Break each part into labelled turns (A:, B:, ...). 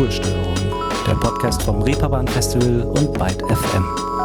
A: Ruhestörung, der Podcast vom Reeperbahn Festival und Byte FM.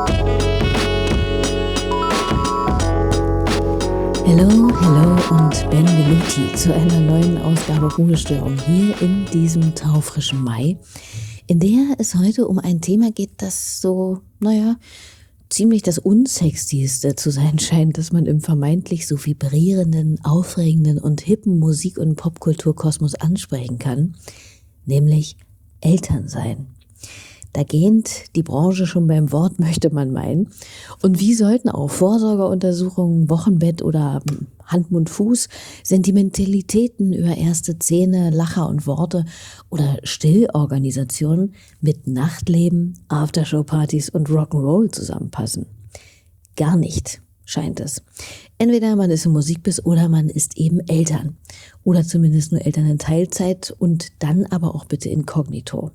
B: Hallo und benvenuti zu einer neuen Ausgabe Ruhestörung hier in diesem taufrischen Mai, in der es heute um ein Thema geht, das so, ziemlich das Unsexyste zu sein scheint, das man im vermeintlich so vibrierenden, aufregenden und hippen Musik- und Popkulturkosmos ansprechen kann, nämlich Elternsein. Da gähnt die Branche schon beim Wort, möchte man meinen. Und wie sollten auch Vorsorgeuntersuchungen, Wochenbett oder Hand, Mund, Fuß, Sentimentalitäten über erste Zähne, Lacher und Worte oder Stillorganisationen mit Nachtleben, Aftershow-Partys und Rock'n'Roll zusammenpassen? Gar nicht, scheint es. Entweder man ist im Musikbiss oder man ist eben Eltern. Oder zumindest nur Eltern in Teilzeit und dann aber auch bitte inkognito.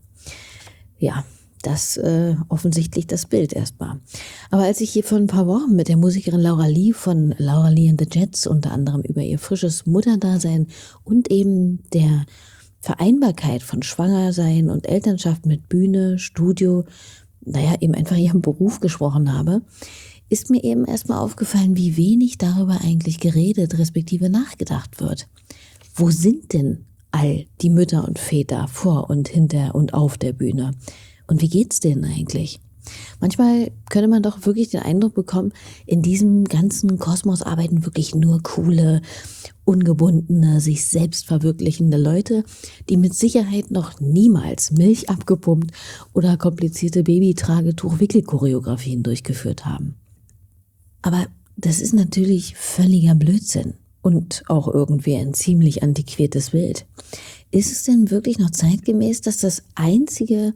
B: Ja, das offensichtlich das Bild erstmal. Aber als ich hier vor ein paar Wochen mit der Musikerin Laura Lee von Laura Lee and the Jets unter anderem über ihr frisches Mutterdasein und eben der Vereinbarkeit von Schwangersein und Elternschaft mit Bühne, Studio, eben einfach ihrem Beruf gesprochen habe, ist mir eben erstmal aufgefallen, wie wenig darüber eigentlich geredet, respektive nachgedacht wird. Wo sind denn all die Mütter und Väter vor und hinter und auf der Bühne? Und wie geht's denen eigentlich? Manchmal könnte man doch wirklich den Eindruck bekommen, in diesem ganzen Kosmos arbeiten wirklich nur coole, ungebundene, sich selbst verwirklichende Leute, die mit Sicherheit noch niemals Milch abgepumpt oder komplizierte Babytragetuch-Wickelchoreografien durchgeführt haben. Aber das ist natürlich völliger Blödsinn und auch irgendwie ein ziemlich antiquiertes Bild. Ist es denn wirklich noch zeitgemäß, dass das einzige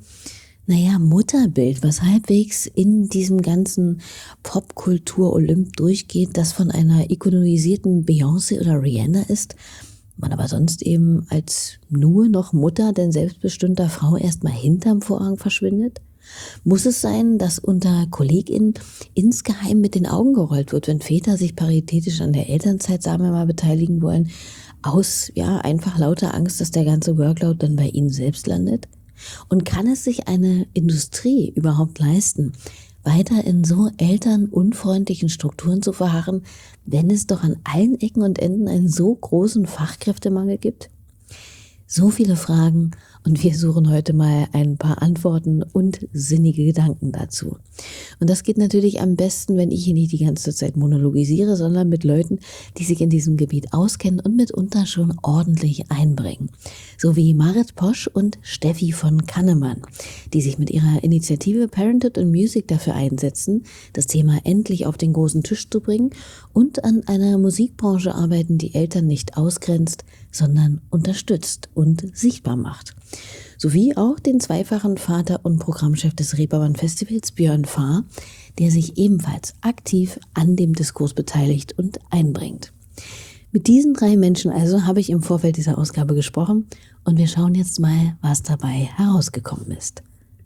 B: Mutterbild, was halbwegs in diesem ganzen Popkultur-Olymp durchgeht, das von einer ikonisierten Beyoncé oder Rihanna ist, man aber sonst eben als nur noch Mutter denn selbstbestimmter Frau erstmal hinterm Vorhang verschwindet? Muss es sein, dass unter KollegInnen insgeheim mit den Augen gerollt wird, wenn Väter sich paritätisch an der Elternzeit, sagen wir mal, beteiligen wollen, aus einfach lauter Angst, dass der ganze Workload dann bei ihnen selbst landet? Und kann es sich eine Industrie überhaupt leisten, weiter in so elternunfreundlichen Strukturen zu verharren, wenn es doch an allen Ecken und Enden einen so großen Fachkräftemangel gibt? So viele Fragen und wir suchen heute mal ein paar Antworten und sinnige Gedanken dazu. Und das geht natürlich am besten, wenn ich hier nicht die ganze Zeit monologisiere, sondern mit Leuten, die sich in diesem Gebiet auskennen und mitunter schon ordentlich einbringen. So wie Marit Posch und Steffi von Kannemann, die sich mit ihrer Initiative Parenthood and Music dafür einsetzen, das Thema endlich auf den großen Tisch zu bringen und an einer Musikbranche arbeiten, die Eltern nicht ausgrenzt, sondern unterstützt und sichtbar macht. Sowie auch den zweifachen Vater und Programmchef des Reeperbahn Festivals, Björn Fahr, der sich ebenfalls aktiv an dem Diskurs beteiligt und einbringt. Mit diesen 3 Menschen also habe ich im Vorfeld dieser Ausgabe gesprochen und wir schauen jetzt mal, was dabei herausgekommen ist.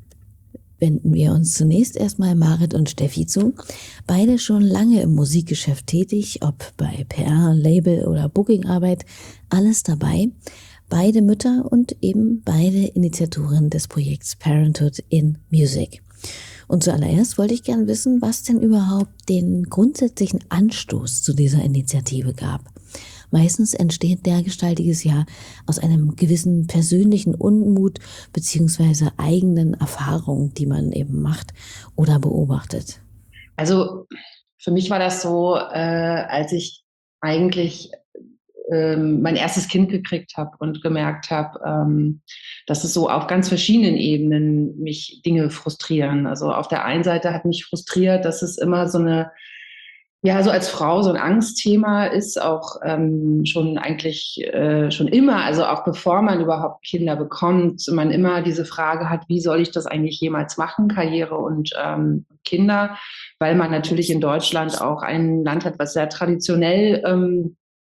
B: Wenden wir uns zunächst erstmal Marit und Steffi zu. Beide schon lange im Musikgeschäft tätig, ob bei PR, Label oder Bookingarbeit, alles dabei. Beide Mütter und eben beide Initiatoren des Projekts Parenthood in Music. Und zuallererst wollte ich gern wissen, was denn überhaupt den grundsätzlichen Anstoß zu dieser Initiative gab. Meistens entsteht dergestaltiges ja aus einem gewissen persönlichen Unmut beziehungsweise eigenen Erfahrungen, die man eben macht oder beobachtet.
C: Also für mich war das so, als ich eigentlich mein erstes Kind gekriegt habe und gemerkt habe, dass es so auf ganz verschiedenen Ebenen mich Dinge frustrieren. Also auf der einen Seite hat mich frustriert, dass es immer so als Frau so ein Angstthema ist, auch schon immer, also auch bevor man überhaupt Kinder bekommt, man immer diese Frage hat, wie soll ich das eigentlich jemals machen, Karriere und Kinder, weil man natürlich in Deutschland auch ein Land hat, was sehr traditionell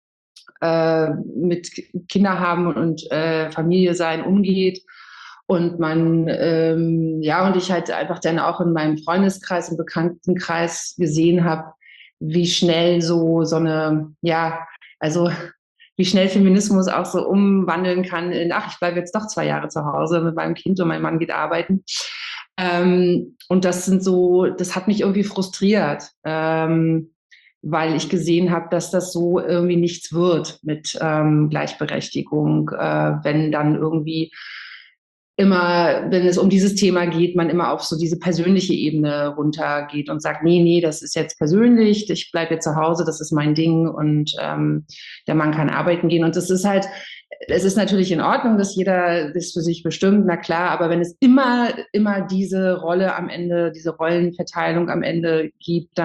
C: mit Kinder haben und Familie sein umgeht. Und und ich halt einfach dann auch in meinem Freundeskreis, im Bekanntenkreis gesehen habe, wie schnell so eine, also wie schnell Feminismus auch so umwandeln kann in, ach, ich bleibe jetzt doch 2 Jahre zu Hause mit meinem Kind und mein Mann geht arbeiten. Und das hat mich irgendwie frustriert, weil ich gesehen habe, dass das so irgendwie nichts wird mit Gleichberechtigung, wenn dann irgendwie immer, wenn es um dieses Thema geht, man immer auf so diese persönliche Ebene runtergeht und sagt, nee, das ist jetzt persönlich, ich bleibe jetzt zu Hause, das ist mein Ding und der Mann kann arbeiten gehen. Und das ist halt, es ist natürlich in Ordnung, dass jeder das für sich bestimmt, na klar, aber wenn es immer diese Rolle am Ende, diese Rollenverteilung am Ende gibt,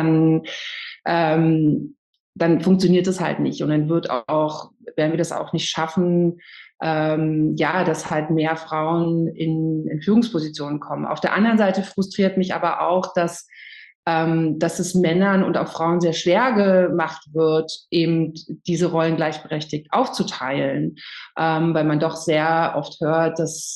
C: dann funktioniert es halt nicht. Und dann werden wir das auch nicht schaffen, dass halt mehr Frauen in Führungspositionen kommen. Auf der anderen Seite frustriert mich aber auch, dass es Männern und auch Frauen sehr schwer gemacht wird, eben diese Rollen gleichberechtigt aufzuteilen, weil man doch sehr oft hört, dass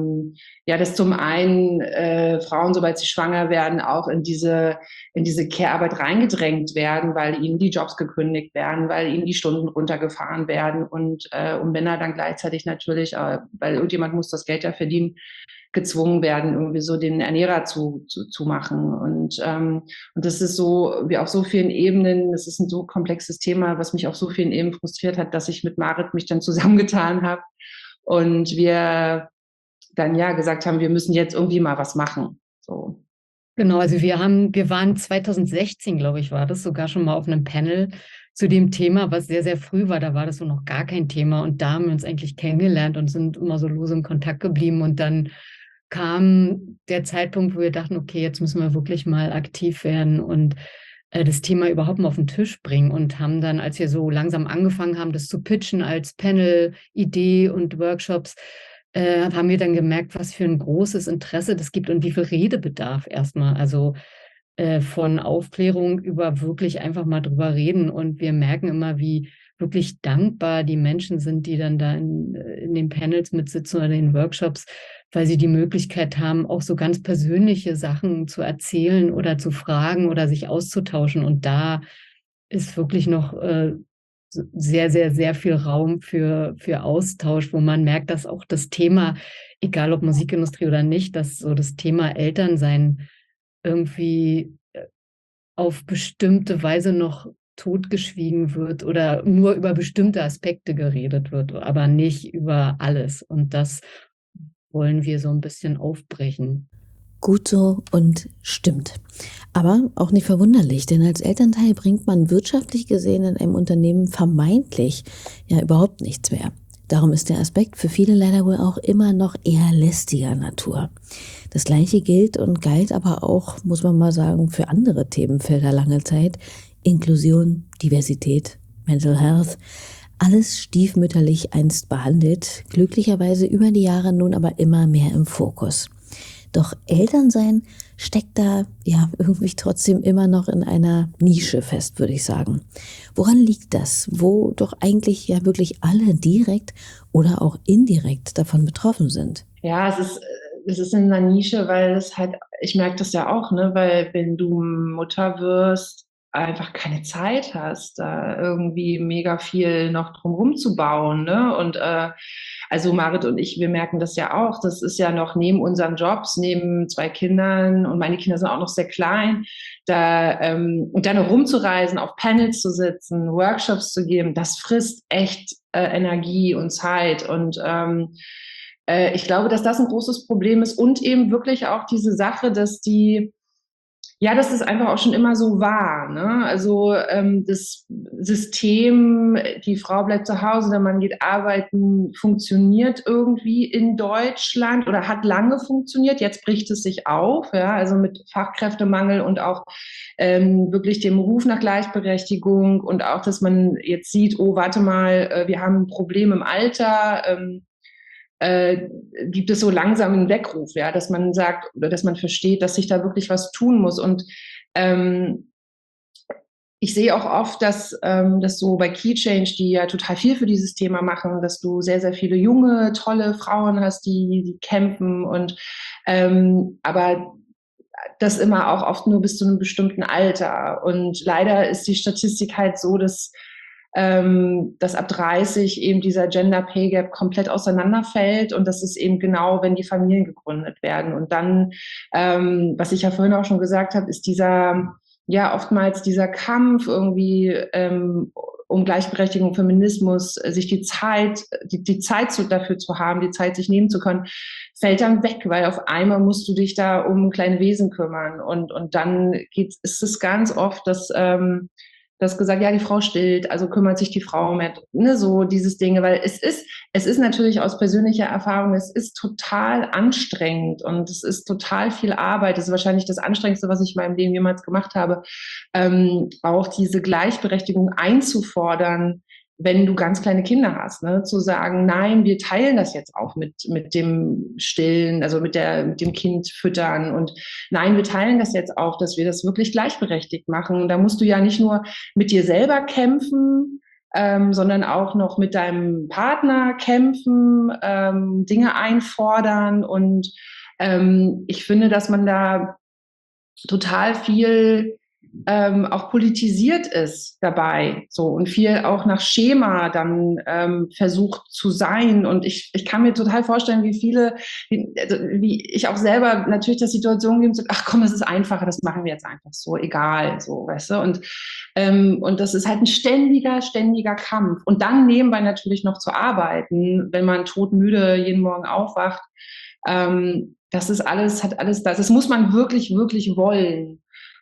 C: zum einen Frauen, sobald sie schwanger werden, auch in diese Care-Arbeit reingedrängt werden, weil ihnen die Jobs gekündigt werden, weil ihnen die Stunden runtergefahren werden und Männer dann gleichzeitig natürlich, weil irgendjemand muss das Geld ja verdienen, gezwungen werden, irgendwie so den Ernährer zu machen. Und das ist so, wie auf so vielen Ebenen, das ist ein so komplexes Thema, was mich auf so vielen Ebenen frustriert hat, dass ich mit Marit mich dann zusammengetan habe und wir dann gesagt haben, wir müssen jetzt irgendwie mal was machen. So.
D: Genau, also wir waren 2016, glaube ich, war das sogar schon mal auf einem Panel zu dem Thema, was sehr, sehr früh war. Da war das so noch gar kein Thema und da haben wir uns eigentlich kennengelernt und sind immer so lose in Kontakt geblieben und dann kam der Zeitpunkt, wo wir dachten, okay, jetzt müssen wir wirklich mal aktiv werden und das Thema überhaupt mal auf den Tisch bringen und haben dann, als wir so langsam angefangen haben, das zu pitchen als Panel-Idee und Workshops, haben wir dann gemerkt, was für ein großes Interesse das gibt und wie viel Redebedarf erstmal. Also von Aufklärung über wirklich einfach mal drüber reden. Und wir merken immer, wie wirklich dankbar die Menschen sind, die dann da in den Panels mitsitzen oder in den Workshops, weil sie die Möglichkeit haben, auch so ganz persönliche Sachen zu erzählen oder zu fragen oder sich auszutauschen. Und da ist wirklich noch sehr, sehr, sehr viel Raum für Austausch, wo man merkt, dass auch das Thema, egal ob Musikindustrie oder nicht, dass so das Thema Elternsein irgendwie auf bestimmte Weise noch totgeschwiegen wird oder nur über bestimmte Aspekte geredet wird, aber nicht über alles. Und das wollen wir so ein bisschen aufbrechen.
B: Gut so und stimmt. Aber auch nicht verwunderlich, denn als Elternteil bringt man wirtschaftlich gesehen in einem Unternehmen vermeintlich überhaupt nichts mehr. Darum ist der Aspekt für viele leider wohl auch immer noch eher lästiger Natur. Das Gleiche gilt und galt aber auch, muss man mal sagen, für andere Themenfelder lange Zeit. Inklusion, Diversität, Mental Health, alles stiefmütterlich einst behandelt, glücklicherweise über die Jahre nun aber immer mehr im Fokus. Doch Elternsein steckt da irgendwie trotzdem immer noch in einer Nische fest, würde ich sagen. Woran liegt das? Wo doch eigentlich wirklich alle direkt oder auch indirekt davon betroffen sind?
C: Ja, es ist in einer Nische, weil es halt, ich merke das ja auch, ne, weil wenn du Mutter wirst, einfach keine Zeit hast, da irgendwie mega viel noch drumherum zu bauen, ne? Und also Marit und ich, wir merken das ja auch. Das ist ja noch neben unseren Jobs, neben 2 Kindern und meine Kinder sind auch noch sehr klein, und dann noch rumzureisen, auf Panels zu sitzen, Workshops zu geben, das frisst echt Energie und Zeit und ich glaube, dass das ein großes Problem ist und eben wirklich auch diese Sache, dass dass es einfach auch schon immer so war. Ne? Also das System, die Frau bleibt zu Hause, der Mann geht arbeiten, funktioniert irgendwie in Deutschland oder hat lange funktioniert. Jetzt bricht es sich auf, also mit Fachkräftemangel und auch wirklich dem Ruf nach Gleichberechtigung und auch, dass man jetzt sieht, oh, warte mal, wir haben ein Problem im Alter. Gibt es so langsam einen Weckruf, dass man sagt oder dass man versteht, dass sich da wirklich was tun muss. Und ich sehe auch oft, dass so bei Key Change, die ja total viel für dieses Thema machen, dass du sehr, sehr viele junge, tolle Frauen hast, die kämpfen und aber das immer auch oft nur bis zu einem bestimmten Alter. Und leider ist die Statistik halt so, dass dass ab 30 eben dieser Gender Pay Gap komplett auseinanderfällt und das ist eben genau, wenn die Familien gegründet werden. Und dann, was ich ja vorhin auch schon gesagt habe, ist oftmals dieser Kampf irgendwie um Gleichberechtigung, Feminismus, sich die Zeit dafür zu haben, die Zeit sich nehmen zu können, fällt dann weg, weil auf einmal musst du dich da um kleine Wesen kümmern und dann ist es ganz oft, dass gesagt, ja, die Frau stillt, also kümmert sich die Frau mehr, ne, so dieses Dinge, weil es ist natürlich aus persönlicher Erfahrung, es ist total anstrengend und es ist total viel Arbeit. Das ist wahrscheinlich das Anstrengendste, was ich in meinem Leben jemals gemacht habe, auch diese Gleichberechtigung einzufordern, wenn du ganz kleine Kinder hast, ne, zu sagen, nein, wir teilen das jetzt auch mit dem Stillen, also mit dem Kind füttern und nein, wir teilen das jetzt auch, dass wir das wirklich gleichberechtigt machen. Und da musst du ja nicht nur mit dir selber kämpfen, sondern auch noch mit deinem Partner kämpfen, Dinge einfordern und ich finde, dass man da total viel auch politisiert ist dabei, so und viel auch nach Schema dann versucht zu sein. Und ich kann mir total vorstellen, wie ich auch selber natürlich der Situation gebe, so, ach komm, das ist einfacher, das machen wir jetzt einfach so, egal, so, weißt du. Und das ist halt ein ständiger Kampf. Und dann nebenbei natürlich noch zu arbeiten, wenn man todmüde jeden Morgen aufwacht. Das ist alles, hat alles das. Das muss man wirklich, wirklich wollen.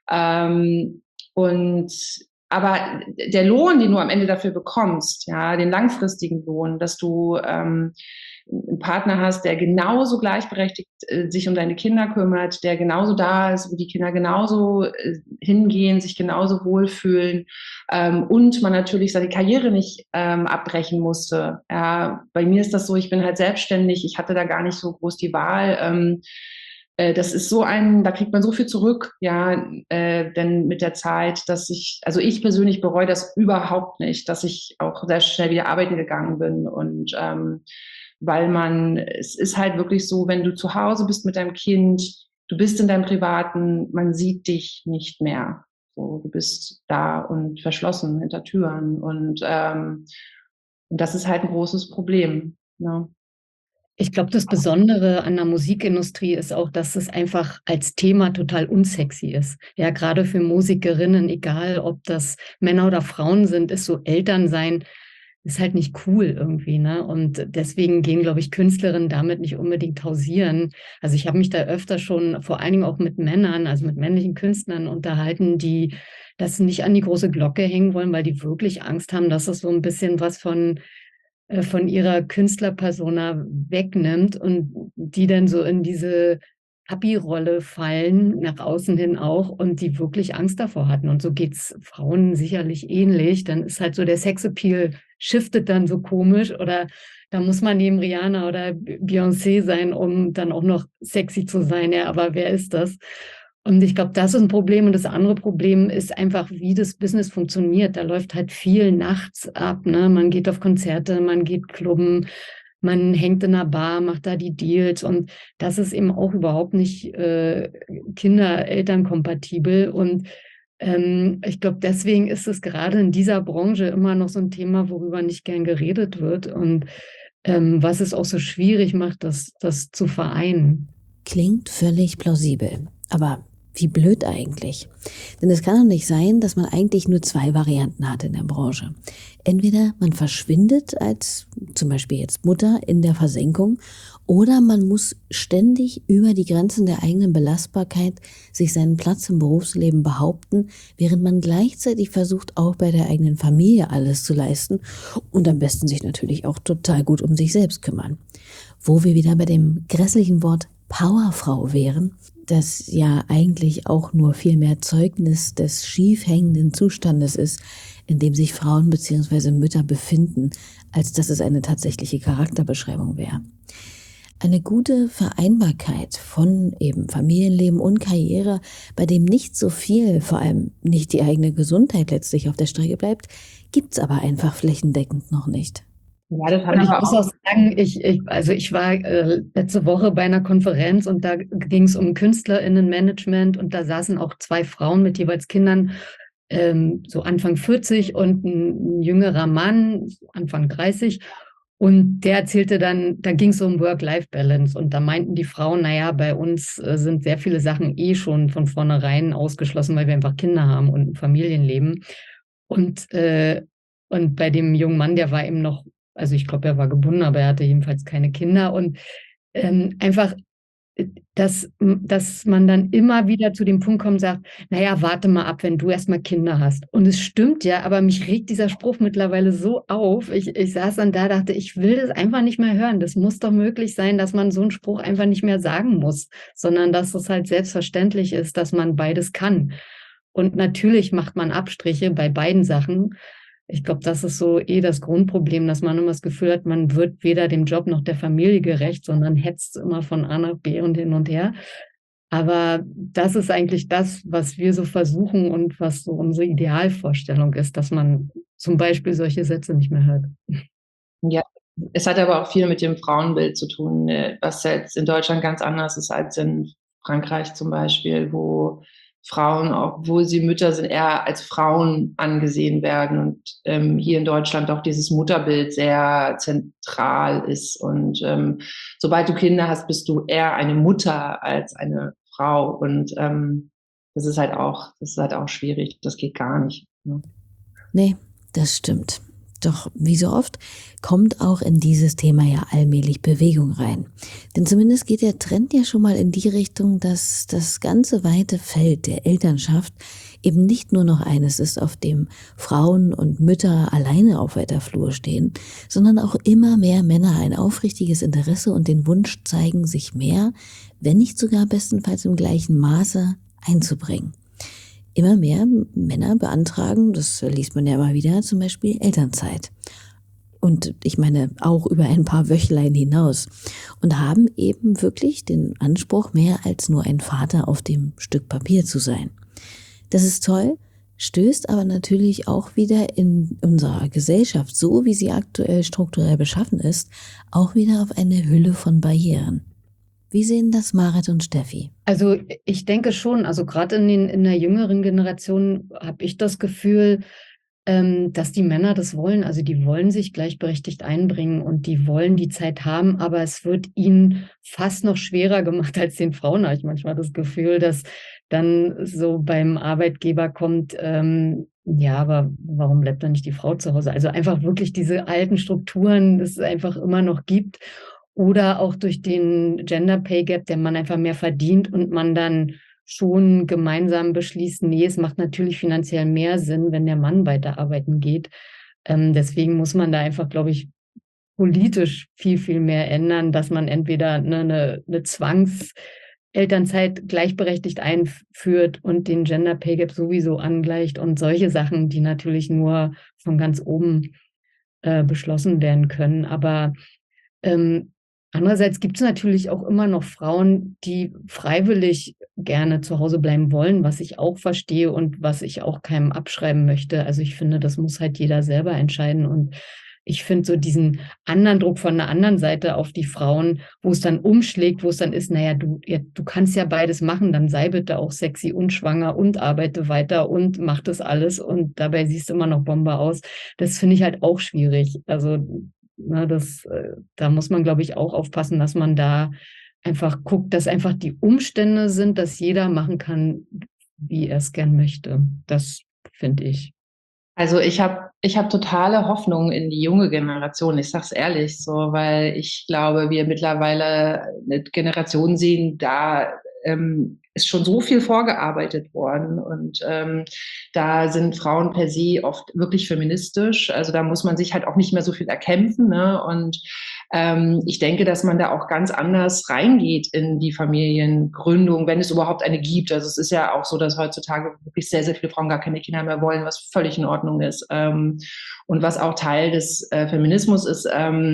C: Aber der Lohn, den du am Ende dafür bekommst, ja, den langfristigen Lohn, dass du einen Partner hast, der genauso gleichberechtigt sich um deine Kinder kümmert, der genauso da ist, wo die Kinder genauso hingehen, sich genauso wohlfühlen und man natürlich seine Karriere nicht abbrechen musste. Ja, bei mir ist das so, ich bin halt selbstständig, ich hatte da gar nicht so groß die Wahl. Das ist da kriegt man so viel zurück, ja, denn mit der Zeit, also ich persönlich bereue das überhaupt nicht, dass ich auch sehr schnell wieder arbeiten gegangen bin und weil es ist halt wirklich so, wenn du zu Hause bist mit deinem Kind, du bist in deinem Privaten, man sieht dich nicht mehr. So, du bist da und verschlossen hinter Türen und das ist halt ein großes Problem, ne?
D: Ich glaube, das Besondere an der Musikindustrie ist auch, dass es einfach als Thema total unsexy ist. Ja, gerade für Musikerinnen, egal ob das Männer oder Frauen sind, ist so Elternsein ist halt nicht cool irgendwie, ne? Und deswegen gehen, glaube ich, Künstlerinnen damit nicht unbedingt hausieren. Also ich habe mich da öfter schon vor allen Dingen auch mit Männern, also mit männlichen Künstlern unterhalten, die das nicht an die große Glocke hängen wollen, weil die wirklich Angst haben, dass es so ein bisschen was von ihrer Künstlerpersona wegnimmt und die dann so in diese Papi-Rolle fallen, nach außen hin auch, und die wirklich Angst davor hatten. Und so geht's Frauen sicherlich ähnlich. Dann ist halt so der Sexappeal shiftet dann so komisch oder da muss man neben Rihanna oder Beyoncé sein, um dann auch noch sexy zu sein. Ja, aber wer ist das? Und ich glaube, das ist ein Problem. Und das andere Problem ist einfach, wie das Business funktioniert. Da läuft halt viel nachts ab, ne? Man geht auf Konzerte, man geht klubben, man hängt in einer Bar, macht da die Deals. Und das ist eben auch überhaupt nicht Kinder-Eltern-kompatibel. Und ich glaube, deswegen ist es gerade in dieser Branche immer noch so ein Thema, worüber nicht gern geredet wird. Und was es auch so schwierig macht, das zu vereinen.
B: Klingt völlig plausibel. Aber wie blöd eigentlich. Denn es kann doch nicht sein, dass man eigentlich nur 2 Varianten hat in der Branche. Entweder man verschwindet als zum Beispiel jetzt Mutter in der Versenkung oder man muss ständig über die Grenzen der eigenen Belastbarkeit sich seinen Platz im Berufsleben behaupten, während man gleichzeitig versucht, auch bei der eigenen Familie alles zu leisten und am besten sich natürlich auch total gut um sich selbst kümmern. Wo wir wieder bei dem grässlichen Wort Powerfrau wären, das ja eigentlich auch nur viel mehr Zeugnis des schief hängenden Zustandes ist, in dem sich Frauen bzw. Mütter befinden, als dass es eine tatsächliche Charakterbeschreibung wäre. Eine gute Vereinbarkeit von eben Familienleben und Karriere, bei dem nicht so viel, vor allem nicht die eigene Gesundheit letztlich auf der Strecke bleibt, gibt's aber einfach flächendeckend noch nicht.
C: Ja, das hat
D: Und ich
C: aber
D: muss auch sagen, ich war letzte Woche bei einer Konferenz und da ging es um KünstlerInnenmanagement und da saßen auch 2 Frauen mit jeweils Kindern so Anfang 40 und ein jüngerer Mann, Anfang 30. Und der erzählte dann, da ging es um Work-Life-Balance. Und da meinten die Frauen, naja, bei uns sind sehr viele Sachen schon von vornherein ausgeschlossen, weil wir einfach Kinder haben und ein Familienleben. Und bei dem jungen Mann, der war eben noch, also ich glaube, er war gebunden, aber er hatte jedenfalls keine Kinder. Und einfach, dass man dann immer wieder zu dem Punkt kommt und sagt, naja, warte mal ab, wenn du erstmal Kinder hast. Und es stimmt ja, aber mich regt dieser Spruch mittlerweile so auf. Ich saß dann da, dachte, ich will das einfach nicht mehr hören. Das muss doch möglich sein, dass man so einen Spruch einfach nicht mehr sagen muss, sondern dass es halt selbstverständlich ist, dass man beides kann. Und natürlich macht man Abstriche bei beiden Sachen. Ich glaube, das ist so das Grundproblem, dass man immer das Gefühl hat, man wird weder dem Job noch der Familie gerecht, sondern hetzt immer von A nach B und hin und her. Aber das ist eigentlich das, was wir so versuchen und was so unsere Idealvorstellung ist, dass man zum Beispiel solche Sätze nicht mehr hört.
C: Ja, es hat aber auch viel mit dem Frauenbild zu tun, was jetzt in Deutschland ganz anders ist als in Frankreich zum Beispiel, wo Frauen, obwohl sie Mütter sind, eher als Frauen angesehen werden und hier in Deutschland auch dieses Mutterbild sehr zentral ist. Und sobald du Kinder hast, bist du eher eine Mutter als eine Frau. Und das ist halt auch schwierig. Das geht gar nicht. Ne?
B: Nee, das stimmt. Doch wie so oft kommt auch in dieses Thema ja allmählich Bewegung rein. Denn zumindest geht der Trend ja schon mal in die Richtung, dass das ganze weite Feld der Elternschaft eben nicht nur noch eines ist, auf dem Frauen und Mütter alleine auf weiter Flur stehen, sondern auch immer mehr Männer ein aufrichtiges Interesse und den Wunsch zeigen, sich mehr, wenn nicht sogar bestenfalls im gleichen Maße einzubringen. Immer mehr Männer beantragen, das liest man ja immer wieder, zum Beispiel Elternzeit. Und ich meine auch über ein paar Wöchlein hinaus. Und haben eben wirklich den Anspruch, mehr als nur ein Vater auf dem Stück Papier zu sein. Das ist toll, stößt aber natürlich auch wieder in unserer Gesellschaft, so wie sie aktuell strukturell beschaffen ist, auch wieder auf eine Hülle von Barrieren. Wie sehen das Marit und Steffi?
D: Also ich denke schon, also gerade in der jüngeren Generation habe ich das Gefühl, dass die Männer das wollen. Also die wollen sich gleichberechtigt einbringen und die wollen die Zeit haben, aber es wird ihnen fast noch schwerer gemacht als den Frauen, habe ich manchmal das Gefühl, dass dann so beim Arbeitgeber kommt, ja, aber warum bleibt dann nicht die Frau zu Hause? Also einfach wirklich diese alten Strukturen, das es einfach immer noch gibt. Oder auch durch den Gender Pay Gap, der Mann einfach mehr verdient und man dann schon gemeinsam beschließt, nee, es macht natürlich finanziell mehr Sinn, wenn der Mann weiterarbeiten geht. Deswegen muss man da einfach, glaube ich, politisch viel, viel mehr ändern, dass man entweder eine Zwangselternzeit gleichberechtigt einführt und den Gender Pay Gap sowieso angleicht und solche Sachen, die natürlich nur von ganz oben beschlossen werden können. Aber andererseits gibt es natürlich auch immer noch Frauen, die freiwillig gerne zu Hause bleiben wollen, was ich auch verstehe und was ich auch keinem abschreiben möchte. Also ich finde, das muss halt jeder selber entscheiden. Und ich finde so diesen anderen Druck von der anderen Seite auf die Frauen, wo es dann umschlägt, wo es dann ist, naja, du kannst ja beides machen, dann sei bitte auch sexy und schwanger und arbeite weiter und mach das alles und dabei siehst du immer noch Bombe aus. Das finde ich halt auch schwierig. Also da muss man, glaube ich, auch aufpassen, dass man da einfach guckt, dass einfach die Umstände sind, dass jeder machen kann, wie er es gern möchte. Das finde ich.
C: Also ich hab totale Hoffnung in die junge Generation, ich sag's ehrlich so, weil ich glaube, wir mittlerweile eine Generation sehen, da ist schon so viel vorgearbeitet worden und da sind Frauen per se oft wirklich feministisch, also da muss man sich halt auch nicht mehr so viel erkämpfen, ne? Und ich denke, dass man da auch ganz anders reingeht in die Familiengründung, wenn es überhaupt eine gibt. Also es ist ja auch so, dass heutzutage wirklich sehr, sehr viele Frauen gar keine Kinder mehr wollen, was völlig in Ordnung ist und was auch Teil des Feminismus ist.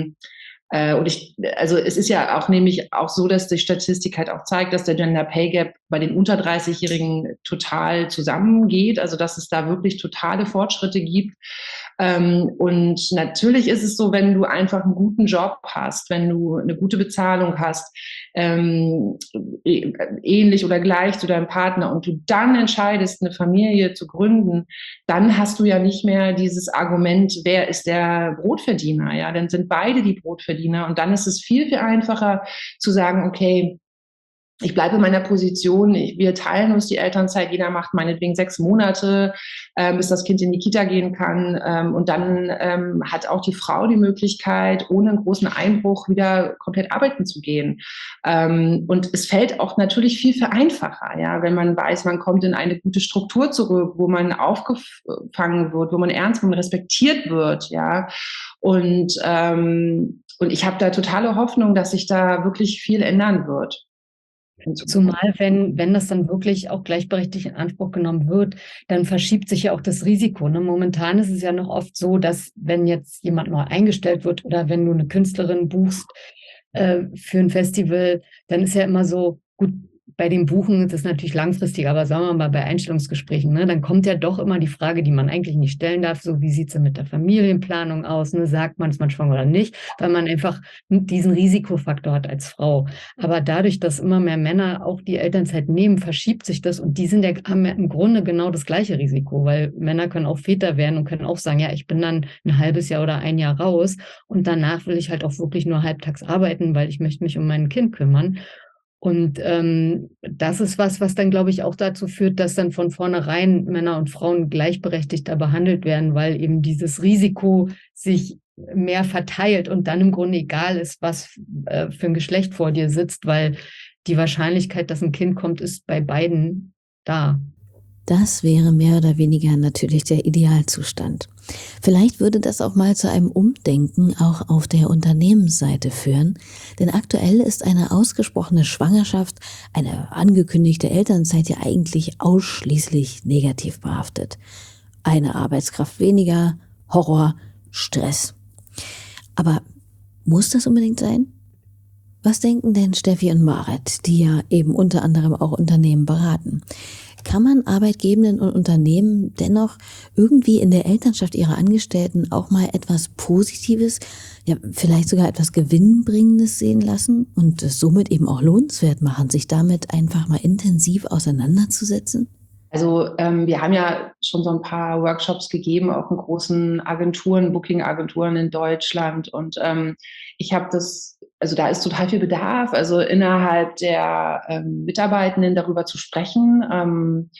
C: Also es ist ja auch nämlich auch so, dass die Statistik halt auch zeigt, dass der Gender Pay Gap bei den unter 30-Jährigen total zusammengeht, also dass es da wirklich totale Fortschritte gibt. Und natürlich ist es so, wenn du einfach einen guten Job hast, wenn du eine gute Bezahlung hast, ähnlich oder gleich zu deinem Partner und du dann entscheidest, eine Familie zu gründen, dann hast du ja nicht mehr dieses Argument, wer ist der Brotverdiener, ja, dann sind beide die Brotverdiener und dann ist es viel, viel einfacher zu sagen, okay, ich bleibe in meiner Position, wir teilen uns die Elternzeit, jeder macht meinetwegen 6 Monate, bis das Kind in die Kita gehen kann. Und dann hat auch die Frau die Möglichkeit, ohne einen großen Einbruch wieder komplett arbeiten zu gehen. Und es fällt auch natürlich viel, viel einfacher, ja, wenn man weiß, man kommt in eine gute Struktur zurück, wo man aufgefangen wird, wo man ernst und respektiert wird, ja. Und ich habe da totale Hoffnung, dass sich da wirklich viel ändern wird.
D: Zumal, wenn das dann wirklich auch gleichberechtigt in Anspruch genommen wird, dann verschiebt sich ja auch das Risiko. Ne? Momentan ist es ja noch oft so, dass wenn jetzt jemand neu eingestellt wird oder wenn du eine Künstlerin buchst für ein Festival, dann ist ja immer so, gut, bei den Buchen ist das natürlich langfristig, aber sagen wir mal bei Einstellungsgesprächen, ne, dann kommt ja doch immer die Frage, die man eigentlich nicht stellen darf, so wie sieht es denn mit der Familienplanung aus, ne, sagt man, ist man schwanger oder nicht, weil man einfach diesen Risikofaktor hat als Frau. Aber dadurch, dass immer mehr Männer auch die Elternzeit nehmen, verschiebt sich das und die haben ja im Grunde genau das gleiche Risiko, weil Männer können auch Väter werden und können auch sagen, ja, ich bin dann ein halbes Jahr oder ein Jahr raus und danach will ich halt auch wirklich nur halbtags arbeiten, weil ich möchte mich um mein Kind kümmern. Und das ist was dann, glaube ich, auch dazu führt, dass dann von vornherein Männer und Frauen gleichberechtigter behandelt werden, weil eben dieses Risiko sich mehr verteilt und dann im Grunde egal ist, was für ein Geschlecht vor dir sitzt, weil die Wahrscheinlichkeit, dass ein Kind kommt, ist bei beiden da.
B: Das wäre mehr oder weniger natürlich der Idealzustand. Vielleicht würde das auch mal zu einem Umdenken auch auf der Unternehmensseite führen, denn aktuell ist eine ausgesprochene Schwangerschaft, eine angekündigte Elternzeit ja eigentlich ausschließlich negativ behaftet. Eine Arbeitskraft weniger, Horror, Stress. Aber muss das unbedingt sein? Was denken denn Steffi und Marit, die ja eben unter anderem auch Unternehmen beraten? Kann man Arbeitgebenden und Unternehmen dennoch irgendwie in der Elternschaft ihrer Angestellten auch mal etwas Positives, ja vielleicht sogar etwas Gewinnbringendes sehen lassen und es somit eben auch lohnenswert machen, sich damit einfach mal intensiv auseinanderzusetzen?
C: Also wir haben ja schon so ein paar Workshops gegeben, auch in großen Agenturen, Booking-Agenturen in Deutschland. Und ich habe also da ist total viel Bedarf, also innerhalb der Mitarbeitenden darüber zu sprechen,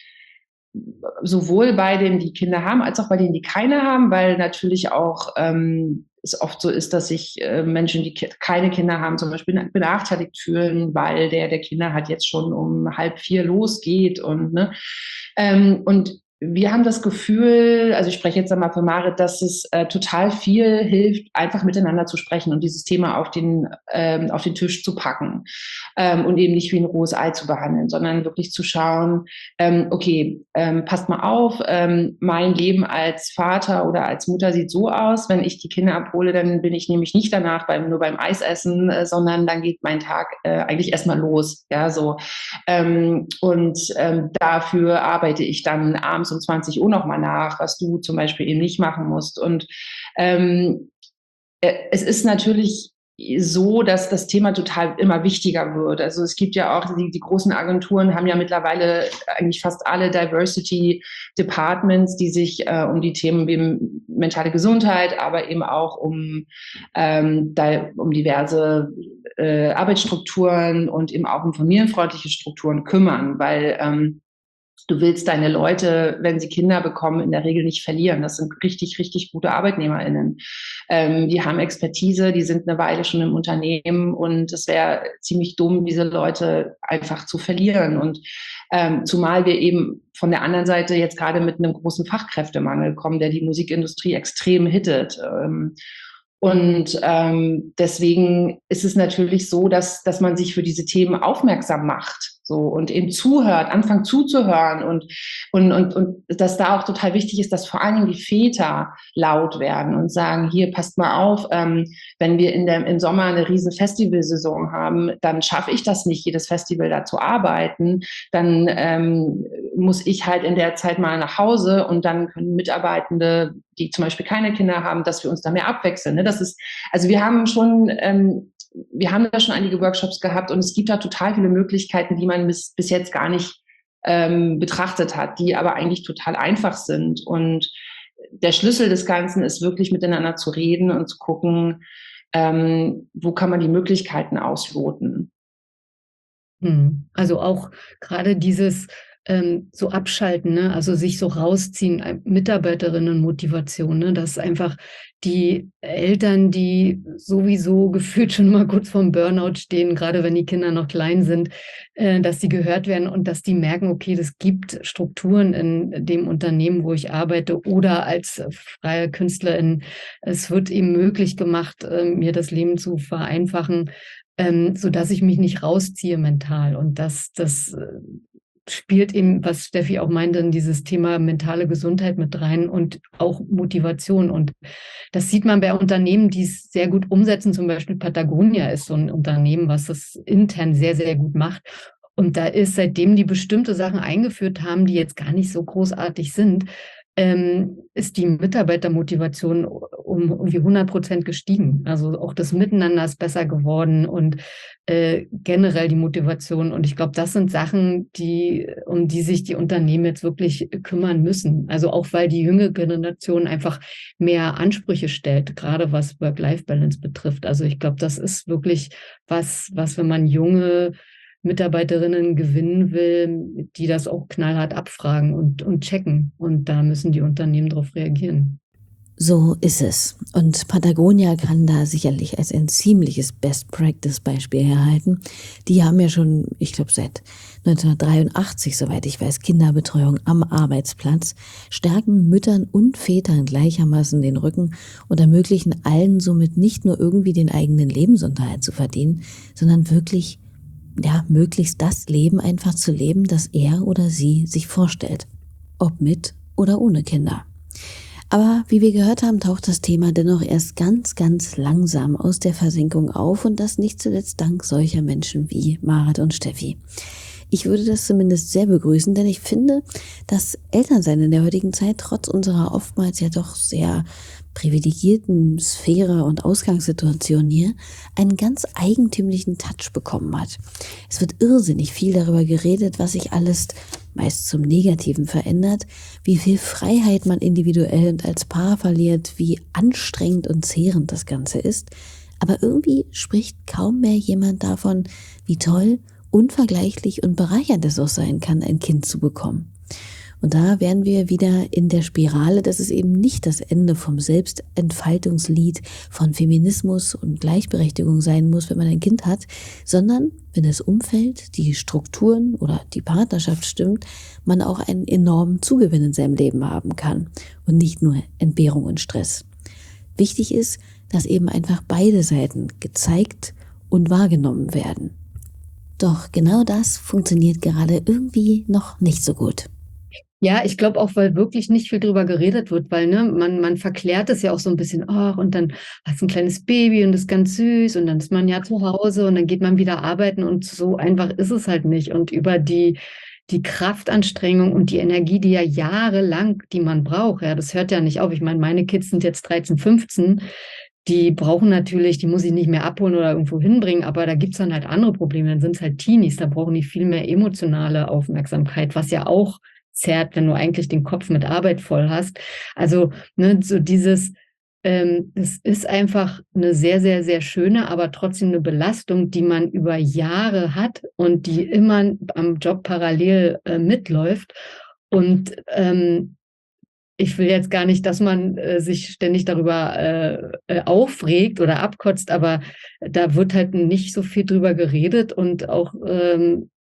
C: sowohl bei denen, die Kinder haben, als auch bei denen, die keine haben, weil natürlich auch es oft so ist, dass sich Menschen, die keine Kinder haben, zum Beispiel benachteiligt fühlen, weil der Kinder halt jetzt schon um 3:30 losgeht und wir haben das Gefühl, also ich spreche jetzt einmal für Marit, dass es total viel hilft, einfach miteinander zu sprechen und dieses Thema auf den Tisch zu packen und eben nicht wie ein rohes Ei zu behandeln, sondern wirklich zu schauen, okay, passt mal auf, mein Leben als Vater oder als Mutter sieht so aus, wenn ich die Kinder abhole, dann bin ich nämlich nicht danach nur beim Eisessen, sondern dann geht mein Tag eigentlich erstmal los, ja, so. Dafür arbeite ich dann abends um 20 Uhr nochmal nach, was du zum Beispiel eben nicht machen musst. Und es ist natürlich so, dass das Thema total immer wichtiger wird. Also es gibt ja auch, die großen Agenturen haben ja mittlerweile eigentlich fast alle Diversity Departments, die sich um die Themen wie mentale Gesundheit, aber eben auch um diverse Arbeitsstrukturen und eben auch um familienfreundliche Strukturen kümmern, weil du willst deine Leute, wenn sie Kinder bekommen, in der Regel nicht verlieren. Das sind richtig, richtig gute ArbeitnehmerInnen. Die haben Expertise, die sind eine Weile schon im Unternehmen und es wäre ziemlich dumm, diese Leute einfach zu verlieren. Und zumal wir eben von der anderen Seite jetzt gerade mit einem großen Fachkräftemangel kommen, der die Musikindustrie extrem hittet. Deswegen ist es natürlich so, dass man sich für diese Themen aufmerksam macht. So, und eben zuhört, anfangen zuzuhören und dass da auch total wichtig ist, dass vor allen Dingen die Väter laut werden und sagen, hier, passt mal auf, wenn wir im Sommer eine riesen Festivalsaison haben, dann schaffe ich das nicht, jedes Festival da zu arbeiten, dann muss ich halt in der Zeit mal nach Hause und dann können Mitarbeitende, die zum Beispiel keine Kinder haben, dass wir uns da mehr abwechseln. Ne? Das ist, also wir haben da schon einige Workshops gehabt und es gibt da total viele Möglichkeiten, die man bis jetzt gar nicht betrachtet hat, die aber eigentlich total einfach sind. Und der Schlüssel des Ganzen ist wirklich miteinander zu reden und zu gucken, wo kann man die Möglichkeiten ausloten.
D: Also auch gerade dieses so abschalten, ne? Also sich so rausziehen, Mitarbeiterinnenmotivation, ne? Dass einfach die Eltern, die sowieso gefühlt schon mal kurz vorm Burnout stehen, gerade wenn die Kinder noch klein sind, dass die gehört werden und dass die merken, okay, das gibt Strukturen in dem Unternehmen, wo ich arbeite oder als freie Künstlerin. Es wird eben möglich gemacht, mir das Leben zu vereinfachen, so dass ich mich nicht rausziehe mental. Und das spielt eben, was Steffi auch meinte, in dieses Thema mentale Gesundheit mit rein und auch Motivation. Und das sieht man bei Unternehmen, die es sehr gut umsetzen. Zum Beispiel Patagonia ist so ein Unternehmen, was das intern sehr, sehr gut macht. Und da ist, seitdem die bestimmte Sachen eingeführt haben, die jetzt gar nicht so großartig sind, ist die Mitarbeitermotivation um irgendwie 100% gestiegen. Also auch das Miteinander ist besser geworden und generell die Motivation. Und ich glaube, das sind Sachen, um die sich die Unternehmen jetzt wirklich kümmern müssen. Also auch, weil die jüngere Generation einfach mehr Ansprüche stellt, gerade was Work-Life-Balance betrifft. Also ich glaube, das ist wirklich was, wenn man junge Mitarbeiterinnen gewinnen will, die das auch knallhart abfragen und checken. Und da müssen die Unternehmen darauf reagieren.
B: So ist es. Und Patagonia kann da sicherlich als ein ziemliches Best-Practice-Beispiel herhalten. Die haben ja schon, ich glaube seit 1983, soweit ich weiß, Kinderbetreuung am Arbeitsplatz, stärken Müttern und Vätern gleichermaßen den Rücken und ermöglichen allen somit nicht nur irgendwie den eigenen Lebensunterhalt zu verdienen, sondern wirklich möglichst das Leben einfach zu leben, das er oder sie sich vorstellt. Ob mit oder ohne Kinder. Aber wie wir gehört haben, taucht das Thema dennoch erst ganz, ganz langsam aus der Versenkung auf und das nicht zuletzt dank solcher Menschen wie Marit und Steffi. Ich würde das zumindest sehr begrüßen, denn ich finde, dass Elternsein in der heutigen Zeit trotz unserer oftmals ja doch sehr privilegierten Sphäre und Ausgangssituation hier einen ganz eigentümlichen Touch bekommen hat. Es wird irrsinnig viel darüber geredet, was sich alles meist zum Negativen verändert, wie viel Freiheit man individuell und als Paar verliert, wie anstrengend und zehrend das Ganze ist. Aber irgendwie spricht kaum mehr jemand davon, wie toll, unvergleichlich und bereichernd es auch sein kann, ein Kind zu bekommen. Und da wären wir wieder in der Spirale, dass es eben nicht das Ende vom Selbstentfaltungslied von Feminismus und Gleichberechtigung sein muss, wenn man ein Kind hat, sondern wenn das Umfeld, die Strukturen oder die Partnerschaft stimmt, man auch einen enormen Zugewinn in seinem Leben haben kann und nicht nur Entbehrung und Stress. Wichtig ist, dass eben einfach beide Seiten gezeigt und wahrgenommen werden. Doch genau das funktioniert gerade irgendwie noch nicht so gut.
D: Ja, ich glaube auch, weil wirklich nicht viel drüber geredet wird, weil man verklärt es ja auch so ein bisschen, ach, und dann hast du ein kleines Baby und das ist ganz süß und dann ist man ja zu Hause und dann geht man wieder arbeiten und so einfach ist es halt nicht. Und über die Kraftanstrengung und die Energie, die ja jahrelang, die man braucht, ja, das hört ja nicht auf. Ich meine, meine Kids sind jetzt 13, 15, die brauchen natürlich, die muss ich nicht mehr abholen oder irgendwo hinbringen, aber da gibt's dann halt andere Probleme, dann sind es halt Teenies, da brauchen die viel mehr emotionale Aufmerksamkeit, was ja auch zerrt, wenn du eigentlich den Kopf mit Arbeit voll hast. Also so dieses, es ist einfach eine sehr, sehr, sehr schöne, aber trotzdem eine Belastung, die man über Jahre hat und die immer am Job parallel mitläuft. Und ich will jetzt gar nicht, dass man sich ständig darüber aufregt oder abkotzt, aber da wird halt nicht so viel drüber geredet und auch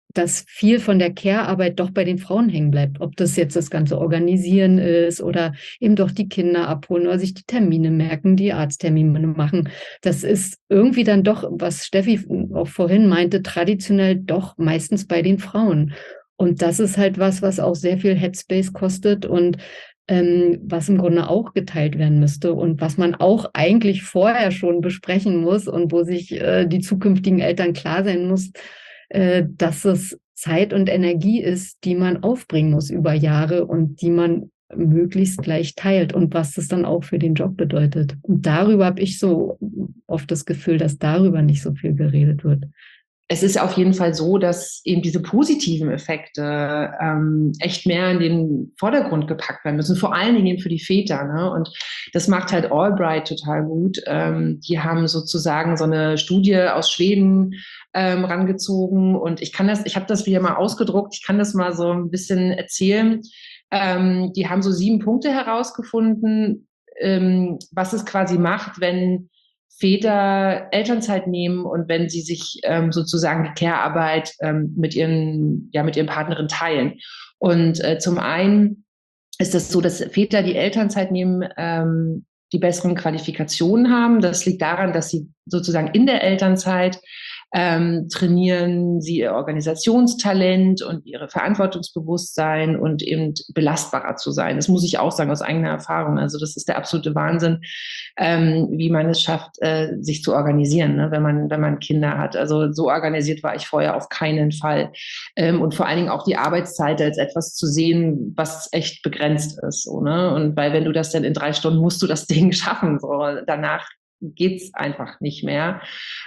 D: dass viel von der Care-Arbeit doch bei den Frauen hängen bleibt. Ob das jetzt das ganze Organisieren ist oder eben doch die Kinder abholen oder sich die Termine merken, die Arzttermine machen. Das ist irgendwie dann doch, was Steffi auch vorhin meinte, traditionell doch meistens bei den Frauen. Und das ist halt was auch sehr viel Headspace kostet und was im Grunde auch geteilt werden müsste und was man auch eigentlich vorher schon besprechen muss und wo sich die zukünftigen Eltern klar sein muss, dass es Zeit und Energie ist, die man aufbringen muss über Jahre und die man möglichst gleich teilt und was das dann auch für den Job bedeutet. Und darüber habe ich so oft das Gefühl, dass darüber nicht so viel geredet wird.
C: Es ist auf jeden Fall so, dass eben diese positiven Effekte echt mehr in den Vordergrund gepackt werden müssen, vor allen Dingen eben für die Väter. Ne? Und das macht halt Albright total gut. Die haben sozusagen so eine Studie aus Schweden rangezogen und ich habe das wieder mal ausgedruckt, ich kann das mal so ein bisschen erzählen. Die haben so 7 Punkte herausgefunden, was es quasi macht, wenn Väter Elternzeit nehmen und wenn sie sich sozusagen die Care-Arbeit mit ihren Partnerinnen teilen. Und zum einen ist es so, dass Väter, die Elternzeit nehmen, die besseren Qualifikationen haben. Das liegt daran, dass sie sozusagen in der Elternzeit trainieren sie ihr Organisationstalent und ihre Verantwortungsbewusstsein und eben belastbarer zu sein. Das muss ich auch sagen aus eigener Erfahrung. Also das ist der absolute Wahnsinn, wie man es schafft, sich zu organisieren, ne, wenn man Kinder hat. Also so organisiert war ich vorher auf keinen Fall. Und vor allen Dingen auch die Arbeitszeit als etwas zu sehen, was echt begrenzt ist. So, ne? Und weil wenn du das dann in 3 Stunden musst du das Ding schaffen. So. Danach geht's einfach nicht mehr.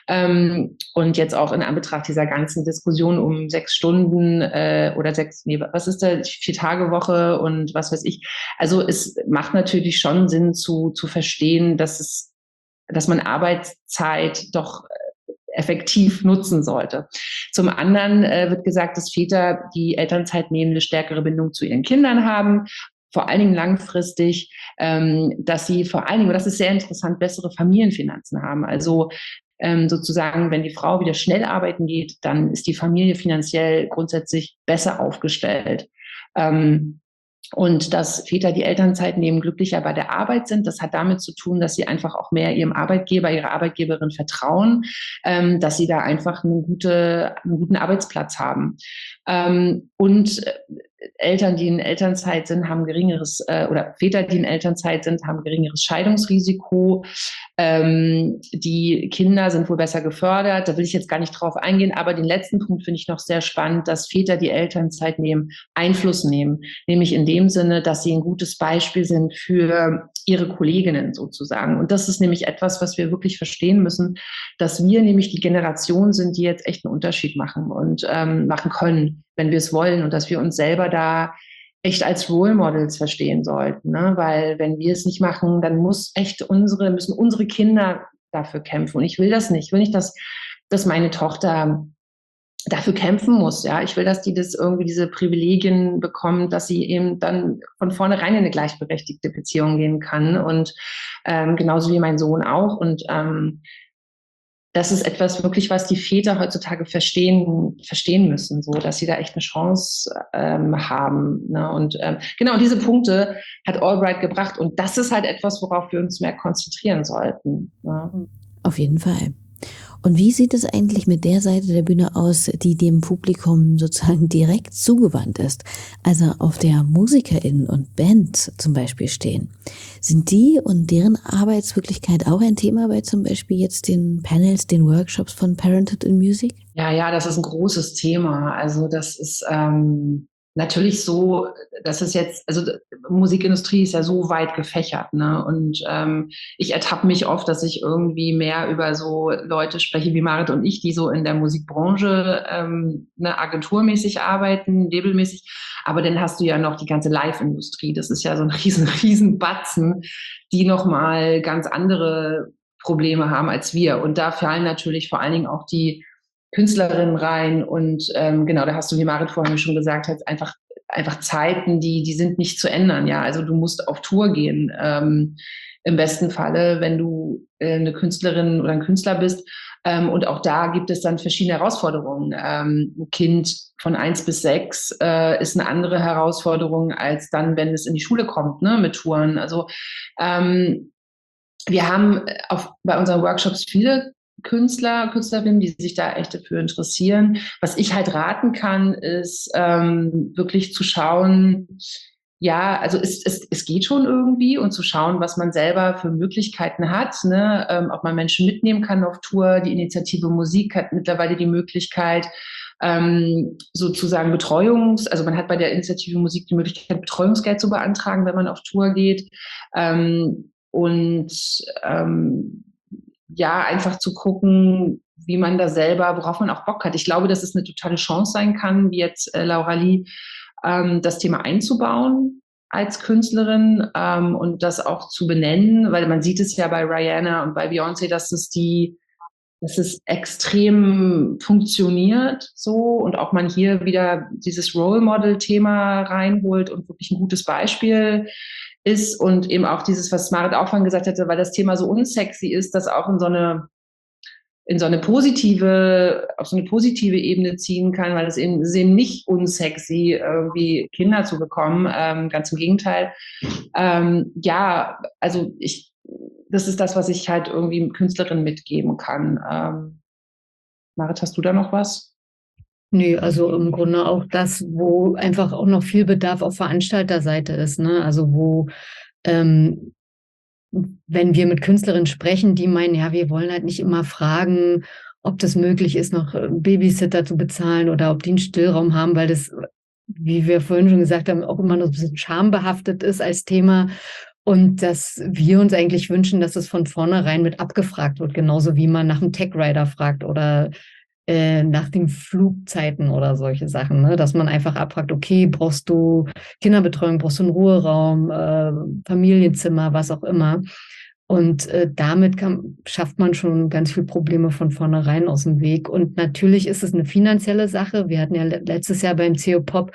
C: Und jetzt auch in Anbetracht dieser ganzen Diskussion um 6 Stunden oder 4-Tage-Woche und was weiß ich. Also es macht natürlich schon Sinn zu verstehen, dass man Arbeitszeit doch effektiv nutzen sollte. Zum anderen wird gesagt, dass Väter, die Elternzeit nehmen, eine stärkere Bindung zu ihren Kindern haben, vor allen Dingen langfristig, dass sie vor allen Dingen, und das ist sehr interessant, bessere Familienfinanzen haben. Also sozusagen, wenn die Frau wieder schnell arbeiten geht, dann ist die Familie finanziell grundsätzlich besser aufgestellt. Und dass Väter, die Elternzeit nehmen, glücklicher bei der Arbeit sind, das hat damit zu tun, dass sie einfach auch mehr ihrem Arbeitgeber, ihrer Arbeitgeberin vertrauen, dass sie da einfach einen guten Arbeitsplatz haben. Und Eltern, die in Elternzeit sind, haben oder Väter, die in Elternzeit sind, haben geringeres Scheidungsrisiko. Die Kinder sind wohl besser gefördert. Da will ich jetzt gar nicht drauf eingehen, aber den letzten Punkt finde ich noch sehr spannend, dass Väter, die Elternzeit nehmen, Einfluss nehmen. Nämlich in dem Sinne, dass sie ein gutes Beispiel sind für ihre Kolleginnen sozusagen. Und das ist nämlich etwas, was wir wirklich verstehen müssen, dass wir nämlich die Generation sind, die jetzt echt einen Unterschied machen und machen können, wenn wir es wollen, und dass wir uns selber da echt als Role Models verstehen sollten, ne? Weil wenn wir es nicht machen, dann müssen unsere Kinder dafür kämpfen. Und ich will das nicht. Ich will nicht, dass meine Tochter dafür kämpfen muss. Ja, ich will, dass die diese Privilegien bekommt, dass sie eben dann von vornherein in eine gleichberechtigte Beziehung gehen kann und genauso wie mein Sohn auch. Und das ist etwas wirklich, was die Väter heutzutage verstehen müssen, so, dass sie da echt eine Chance haben. Ne? Und genau diese Punkte hat Albright gebracht. Und das ist halt etwas, worauf wir uns mehr konzentrieren sollten. Ne?
B: Auf jeden Fall. Und wie sieht es eigentlich mit der Seite der Bühne aus, die dem Publikum sozusagen direkt zugewandt ist? Also auf der MusikerInnen und Band zum Beispiel stehen. Sind die und deren Arbeitswirklichkeit auch ein Thema bei zum Beispiel jetzt den Panels, den Workshops von Parenthood in Music?
C: Ja, das ist ein großes Thema. Also das ist natürlich so, dass es jetzt, also Musikindustrie ist ja so weit gefächert, ne? Und ich ertappe mich oft, dass ich irgendwie mehr über so Leute spreche wie Marit und ich, die so in der Musikbranche agenturmäßig arbeiten, labelmäßig. Aber dann hast du ja noch die ganze Live-Industrie. Das ist ja so ein riesen Batzen, die nochmal ganz andere Probleme haben als wir. Und da fallen natürlich vor allen Dingen auch die Künstlerinnen rein und genau, da hast du, wie Marit vorhin schon gesagt hat, einfach Zeiten, die sind nicht zu ändern, ja, also du musst auf Tour gehen, im besten Falle, wenn du eine Künstlerin oder ein Künstler bist, Und auch da gibt es dann verschiedene Herausforderungen. Ein Kind von 1 bis 6 ist eine andere Herausforderung als dann, wenn es in die Schule kommt, ne, mit Touren. Also wir haben bei unseren Workshops viele Künstlerinnen, die sich da echt dafür interessieren. Was ich halt raten kann, ist wirklich zu schauen, ja, also es geht schon irgendwie, und zu schauen, was man selber für Möglichkeiten hat, ne? Ob man Menschen mitnehmen kann auf Tour. Die Initiative Musik hat mittlerweile die Möglichkeit, sozusagen also man hat bei der Initiative Musik die Möglichkeit, Betreuungsgeld zu beantragen, wenn man auf Tour geht. Ja, einfach zu gucken, wie man da selber, worauf man auch Bock hat. Ich glaube, dass es eine totale Chance sein kann, wie jetzt Laura Lee, das Thema einzubauen als Künstlerin und das auch zu benennen, weil man sieht es ja bei Rihanna und bei Beyoncé, dass es extrem funktioniert so, und auch man hier wieder dieses Role-Model-Thema reinholt und wirklich ein gutes Beispiel ist, und eben auch dieses, was Marit auch vorhin gesagt hatte, weil das Thema so unsexy ist, das auch auf so eine positive Ebene ziehen kann, weil es eben nicht unsexy, irgendwie Kinder zu bekommen, ganz im Gegenteil. Ja, also das ist das, was ich halt irgendwie Künstlerinnen mitgeben kann. Marit, hast du da noch was?
D: Nö, also im Grunde auch das, wo einfach auch noch viel Bedarf auf Veranstalterseite ist, ne? Also wo wenn wir mit Künstlerinnen sprechen, die meinen, ja, wir wollen halt nicht immer fragen, ob das möglich ist, noch Babysitter zu bezahlen oder ob die einen Stillraum haben, weil das, wie wir vorhin schon gesagt haben, auch immer noch ein bisschen schambehaftet ist als Thema. Und dass wir uns eigentlich wünschen, dass es von vornherein mit abgefragt wird, genauso wie man nach einem Tech-Rider fragt oder nach den Flugzeiten oder solche Sachen, ne? Dass man einfach abfragt, okay, brauchst du Kinderbetreuung, brauchst du einen Ruheraum, Familienzimmer, was auch immer. Und damit schafft man schon ganz viele Probleme von vornherein aus dem Weg. Und natürlich ist es eine finanzielle Sache. Wir hatten ja letztes Jahr beim CO-Pop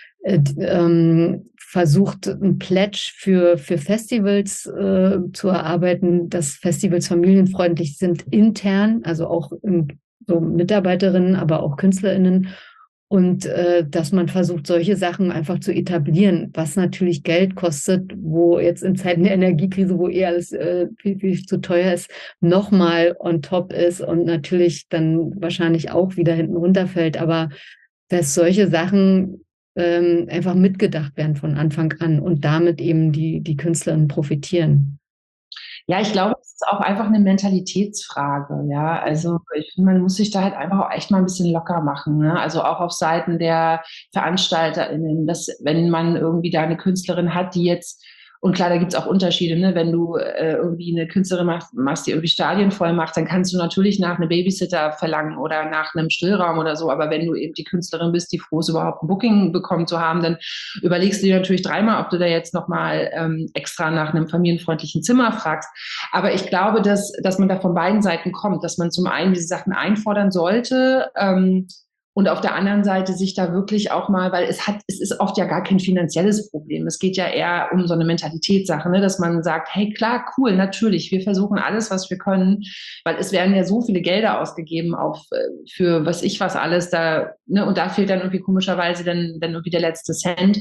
D: versucht, ein Pledge für Festivals zu erarbeiten, dass Festivals familienfreundlich sind intern, also auch so Mitarbeiterinnen, aber auch KünstlerInnen, und dass man versucht, solche Sachen einfach zu etablieren, was natürlich Geld kostet, wo jetzt in Zeiten der Energiekrise, wo alles viel, viel zu teuer ist, nochmal on top ist und natürlich dann wahrscheinlich auch wieder hinten runterfällt, aber dass solche Sachen einfach mitgedacht werden von Anfang an und damit eben die KünstlerInnen profitieren.
C: Ja, ich glaube, es ist auch einfach eine Mentalitätsfrage, ja. Also ich finde, man muss sich da halt einfach auch echt mal ein bisschen locker machen, ne? Also auch auf Seiten der VeranstalterInnen, dass wenn man irgendwie da eine Künstlerin hat, die jetzt, und klar, da gibt's auch Unterschiede, ne? Wenn du irgendwie eine Künstlerin machst, die irgendwie Stadien voll macht, dann kannst du natürlich nach einem Babysitter verlangen oder nach einem Stillraum oder so. Aber wenn du eben die Künstlerin bist, die froh ist, überhaupt ein Booking bekommen zu haben, dann überlegst du dir natürlich dreimal, ob du da jetzt nochmal extra nach einem familienfreundlichen Zimmer fragst. Aber ich glaube, dass man da von beiden Seiten kommt, dass man zum einen diese Sachen einfordern sollte, und auf der anderen Seite sich da wirklich auch mal, weil es ist oft ja gar kein finanzielles Problem. Es geht ja eher um so eine Mentalitätssache, ne? Dass man sagt, hey, klar, cool, natürlich, wir versuchen alles, was wir können, weil es werden ja so viele Gelder ausgegeben für was alles da, ne? Und da fehlt dann irgendwie komischerweise dann irgendwie der letzte Cent.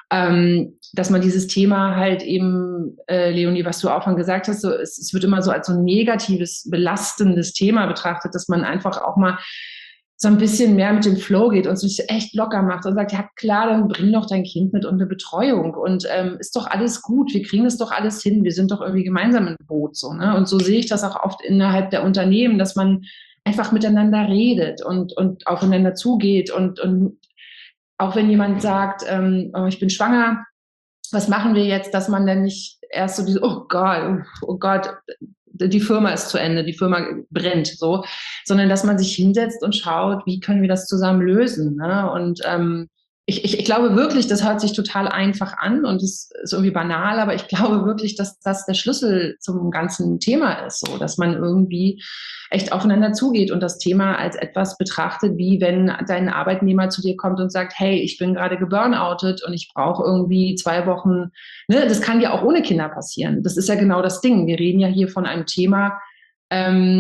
C: Dass man dieses Thema halt eben, Leonie, was du auch schon gesagt hast, so, es wird immer so als so ein negatives, belastendes Thema betrachtet, dass man einfach auch mal so ein bisschen mehr mit dem Flow geht und sich echt locker macht und sagt, ja klar, dann bring doch dein Kind mit und eine Betreuung und ist doch alles gut, wir kriegen das doch alles hin, wir sind doch irgendwie gemeinsam im Boot, so, ne? Und so sehe ich das auch oft innerhalb der Unternehmen, dass man einfach miteinander redet und aufeinander zugeht und auch wenn jemand sagt, oh, ich bin schwanger, was machen wir jetzt, dass man dann nicht erst so diese, oh Gott, die Firma ist zu Ende, die Firma brennt, so, sondern dass man sich hinsetzt und schaut, wie können wir das zusammen lösen, ne? Und ich glaube wirklich, das hört sich total einfach an und es ist irgendwie banal, aber ich glaube wirklich, dass das der Schlüssel zum ganzen Thema ist, so, dass man irgendwie echt aufeinander zugeht und das Thema als etwas betrachtet, wie wenn dein Arbeitnehmer zu dir kommt und sagt, hey, ich bin gerade geburnoutet und ich brauche irgendwie 2 Wochen, ne? Das kann ja auch ohne Kinder passieren. Das ist ja genau das Ding. Wir reden ja hier von einem Thema,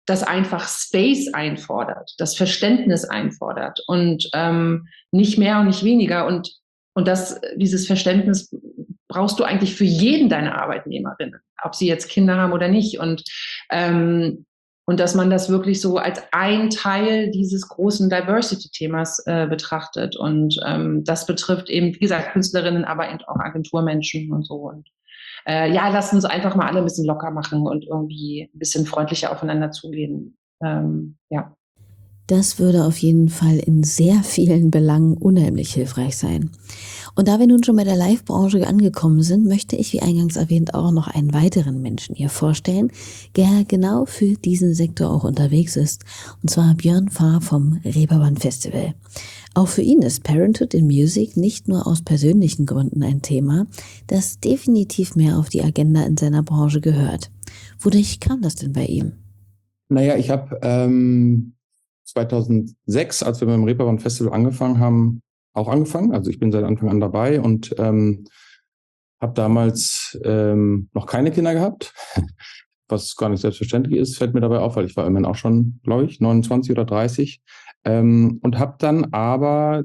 C: das einfach Space einfordert, das Verständnis einfordert und nicht mehr und nicht weniger. Und dieses Verständnis brauchst du eigentlich für jeden deiner Arbeitnehmerinnen, ob sie jetzt Kinder haben oder nicht. Und dass man das wirklich so als ein Teil dieses großen Diversity-Themas betrachtet. Und das betrifft eben, wie gesagt, Künstlerinnen, aber eben auch Agenturmenschen und so. Und lasst uns einfach mal alle ein bisschen locker machen und irgendwie ein bisschen freundlicher aufeinander zugehen. Ja.
B: Das würde auf jeden Fall in sehr vielen Belangen unheimlich hilfreich sein. Und da wir nun schon bei der Live-Branche angekommen sind, möchte ich, wie eingangs erwähnt, auch noch einen weiteren Menschen hier vorstellen, der genau für diesen Sektor auch unterwegs ist, und zwar Björn Fahr vom Reeperbahn Festival. Auch für ihn ist Parenthood in Music nicht nur aus persönlichen Gründen ein Thema, das definitiv mehr auf die Agenda in seiner Branche gehört. Wodurch kam das denn bei ihm?
E: Naja, ich habe 2006, als wir beim Reeperbahn Festival angefangen haben, auch angefangen. Also ich bin seit Anfang an dabei und habe damals noch keine Kinder gehabt, was gar nicht selbstverständlich ist, fällt mir dabei auf, weil ich war immerhin auch schon, glaube ich, 29 oder 30. Und habe dann aber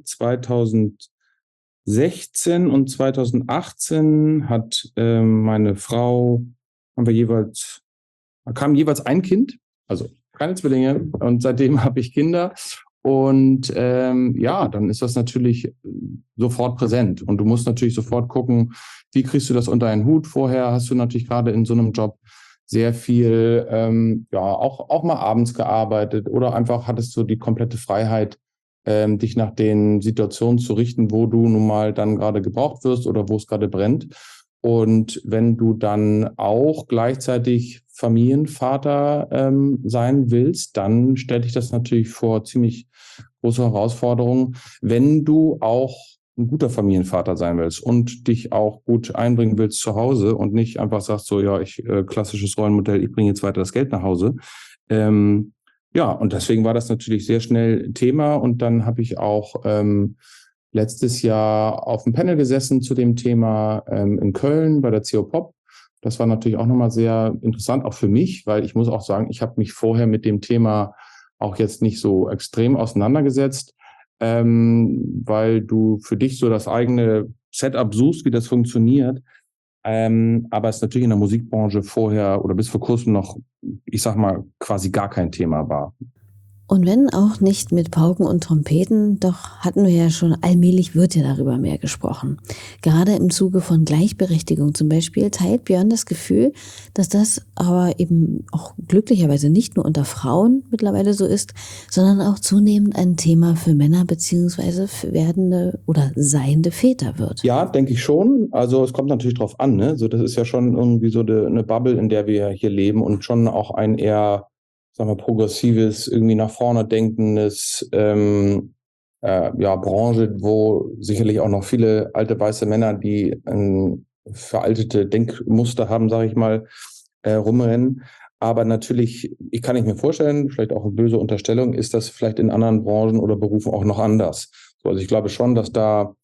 E: 2016 und 2018 hat meine Frau, kam jeweils ein Kind, also keine Zwillinge, und seitdem habe ich Kinder. Und dann ist das natürlich sofort präsent. Und du musst natürlich sofort gucken, wie kriegst du das unter einen Hut. Vorher hast du natürlich gerade in so einem Job sehr viel, auch mal abends gearbeitet oder einfach hattest du die komplette Freiheit, dich nach den Situationen zu richten, wo du nun mal dann gerade gebraucht wirst oder wo es gerade brennt. Und wenn du dann auch gleichzeitig Familienvater sein willst, dann stellt dich das natürlich vor ziemlich große Herausforderungen, wenn du auch ein guter Familienvater sein willst und dich auch gut einbringen willst zu Hause und nicht einfach sagst so, ja, klassisches Rollenmodell, ich bringe jetzt weiter das Geld nach Hause. Und deswegen war das natürlich sehr schnell Thema. Und dann habe ich auch letztes Jahr auf dem Panel gesessen zu dem Thema in Köln bei der CO-Pop. Das war natürlich auch nochmal sehr interessant, auch für mich, weil ich muss auch sagen, ich habe mich vorher mit dem Thema auch jetzt nicht so extrem auseinandergesetzt, weil du für dich so das eigene Setup suchst, wie das funktioniert. Aber es natürlich in der Musikbranche vorher oder bis vor kurzem noch, ich sag mal, quasi gar kein Thema war.
B: Und wenn auch nicht mit Pauken und Trompeten, doch hatten wir ja schon, allmählich wird ja darüber mehr gesprochen. Gerade im Zuge von Gleichberechtigung zum Beispiel teilt Björn das Gefühl, dass das aber eben auch glücklicherweise nicht nur unter Frauen mittlerweile so ist, sondern auch zunehmend ein Thema für Männer beziehungsweise für werdende oder seiende Väter wird.
E: Ja, denke ich schon. Also es kommt natürlich drauf an, ne? So, das ist ja schon irgendwie so eine Bubble, in der wir hier leben und schon auch ein eher, sagen wir, progressives, irgendwie nach vorne denkendes Branche, wo sicherlich auch noch viele alte weiße Männer, die veraltete Denkmuster haben, sage ich mal, rumrennen. Aber natürlich, ich kann nicht mir vorstellen, vielleicht auch eine böse Unterstellung, ist das vielleicht in anderen Branchen oder Berufen auch noch anders. So, also ich glaube schon, dass da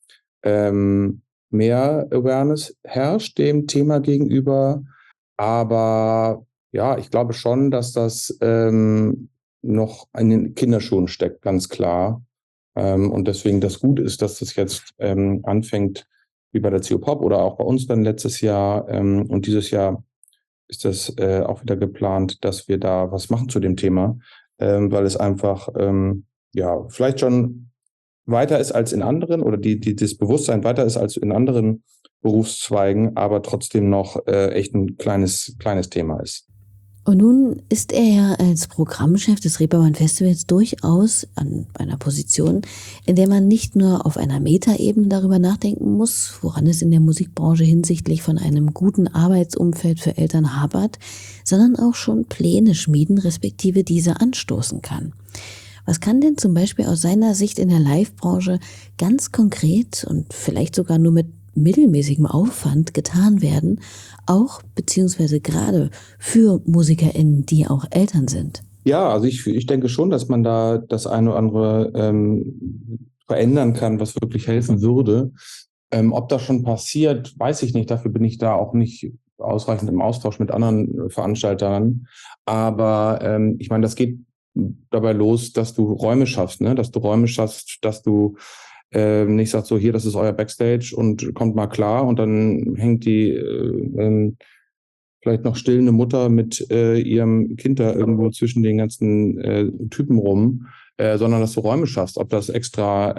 E: mehr Awareness herrscht dem Thema gegenüber, aber ja, ich glaube schon, dass das noch in den Kinderschuhen steckt, ganz klar. Und deswegen das gut ist, dass das jetzt anfängt, wie bei der CO-Pop oder auch bei uns dann letztes Jahr. Und dieses Jahr ist das auch wieder geplant, dass wir da was machen zu dem Thema, weil es einfach vielleicht schon weiter ist als in anderen oder das Bewusstsein weiter ist als in anderen Berufszweigen, aber trotzdem noch echt ein kleines Thema ist.
B: Und nun ist er ja als Programmchef des Reeperbahn Festivals durchaus an einer Position, in der man nicht nur auf einer Metaebene darüber nachdenken muss, woran es in der Musikbranche hinsichtlich von einem guten Arbeitsumfeld für Eltern hapert, sondern auch schon Pläne schmieden, respektive diese anstoßen kann. Was kann denn zum Beispiel aus seiner Sicht in der Live-Branche ganz konkret und vielleicht sogar nur mit mittelmäßigem Aufwand getan werden, auch beziehungsweise gerade für MusikerInnen, die auch Eltern sind?
E: Ja, also ich denke schon, dass man da das eine oder andere verändern kann, was wirklich helfen würde. Ob das schon passiert, weiß ich nicht. Dafür bin ich da auch nicht ausreichend im Austausch mit anderen Veranstaltern. Aber ich meine, das geht dabei los, dass du Räume schaffst, ne? Dass du nicht sagst, so hier, das ist euer Backstage und kommt mal klar und dann hängt die vielleicht noch stillende Mutter mit ihrem Kind da irgendwo zwischen den ganzen Typen rum, sondern dass du Räume schaffst, ob das extra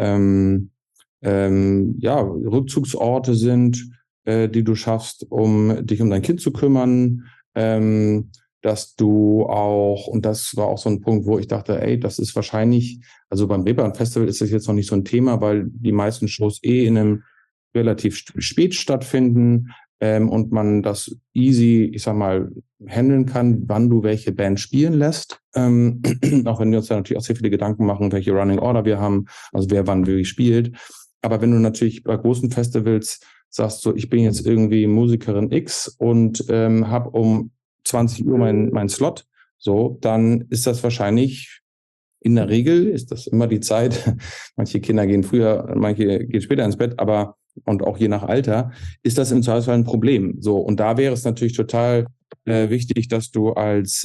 E: Rückzugsorte sind, die du schaffst, um dich um dein Kind zu kümmern, dass du auch, und das war auch so ein Punkt, wo ich dachte, ey, das ist wahrscheinlich, also beim Reeperbahn Festival ist das jetzt noch nicht so ein Thema, weil die meisten Shows in einem relativ spät stattfinden und man das easy, ich sag mal, handeln kann, wann du welche Band spielen lässt. Auch wenn wir uns da natürlich auch sehr viele Gedanken machen, welche Running Order wir haben, also wer wann wie spielt. Aber wenn du natürlich bei großen Festivals sagst, so ich bin jetzt irgendwie Musikerin X und habe um 20 Uhr mein Slot, so, dann ist das wahrscheinlich, in der Regel ist das immer die Zeit, manche Kinder gehen früher, manche gehen später ins Bett, aber, und auch je nach Alter, ist das im Zweifelsfall ein Problem. So, und da wäre es natürlich total wichtig, dass du als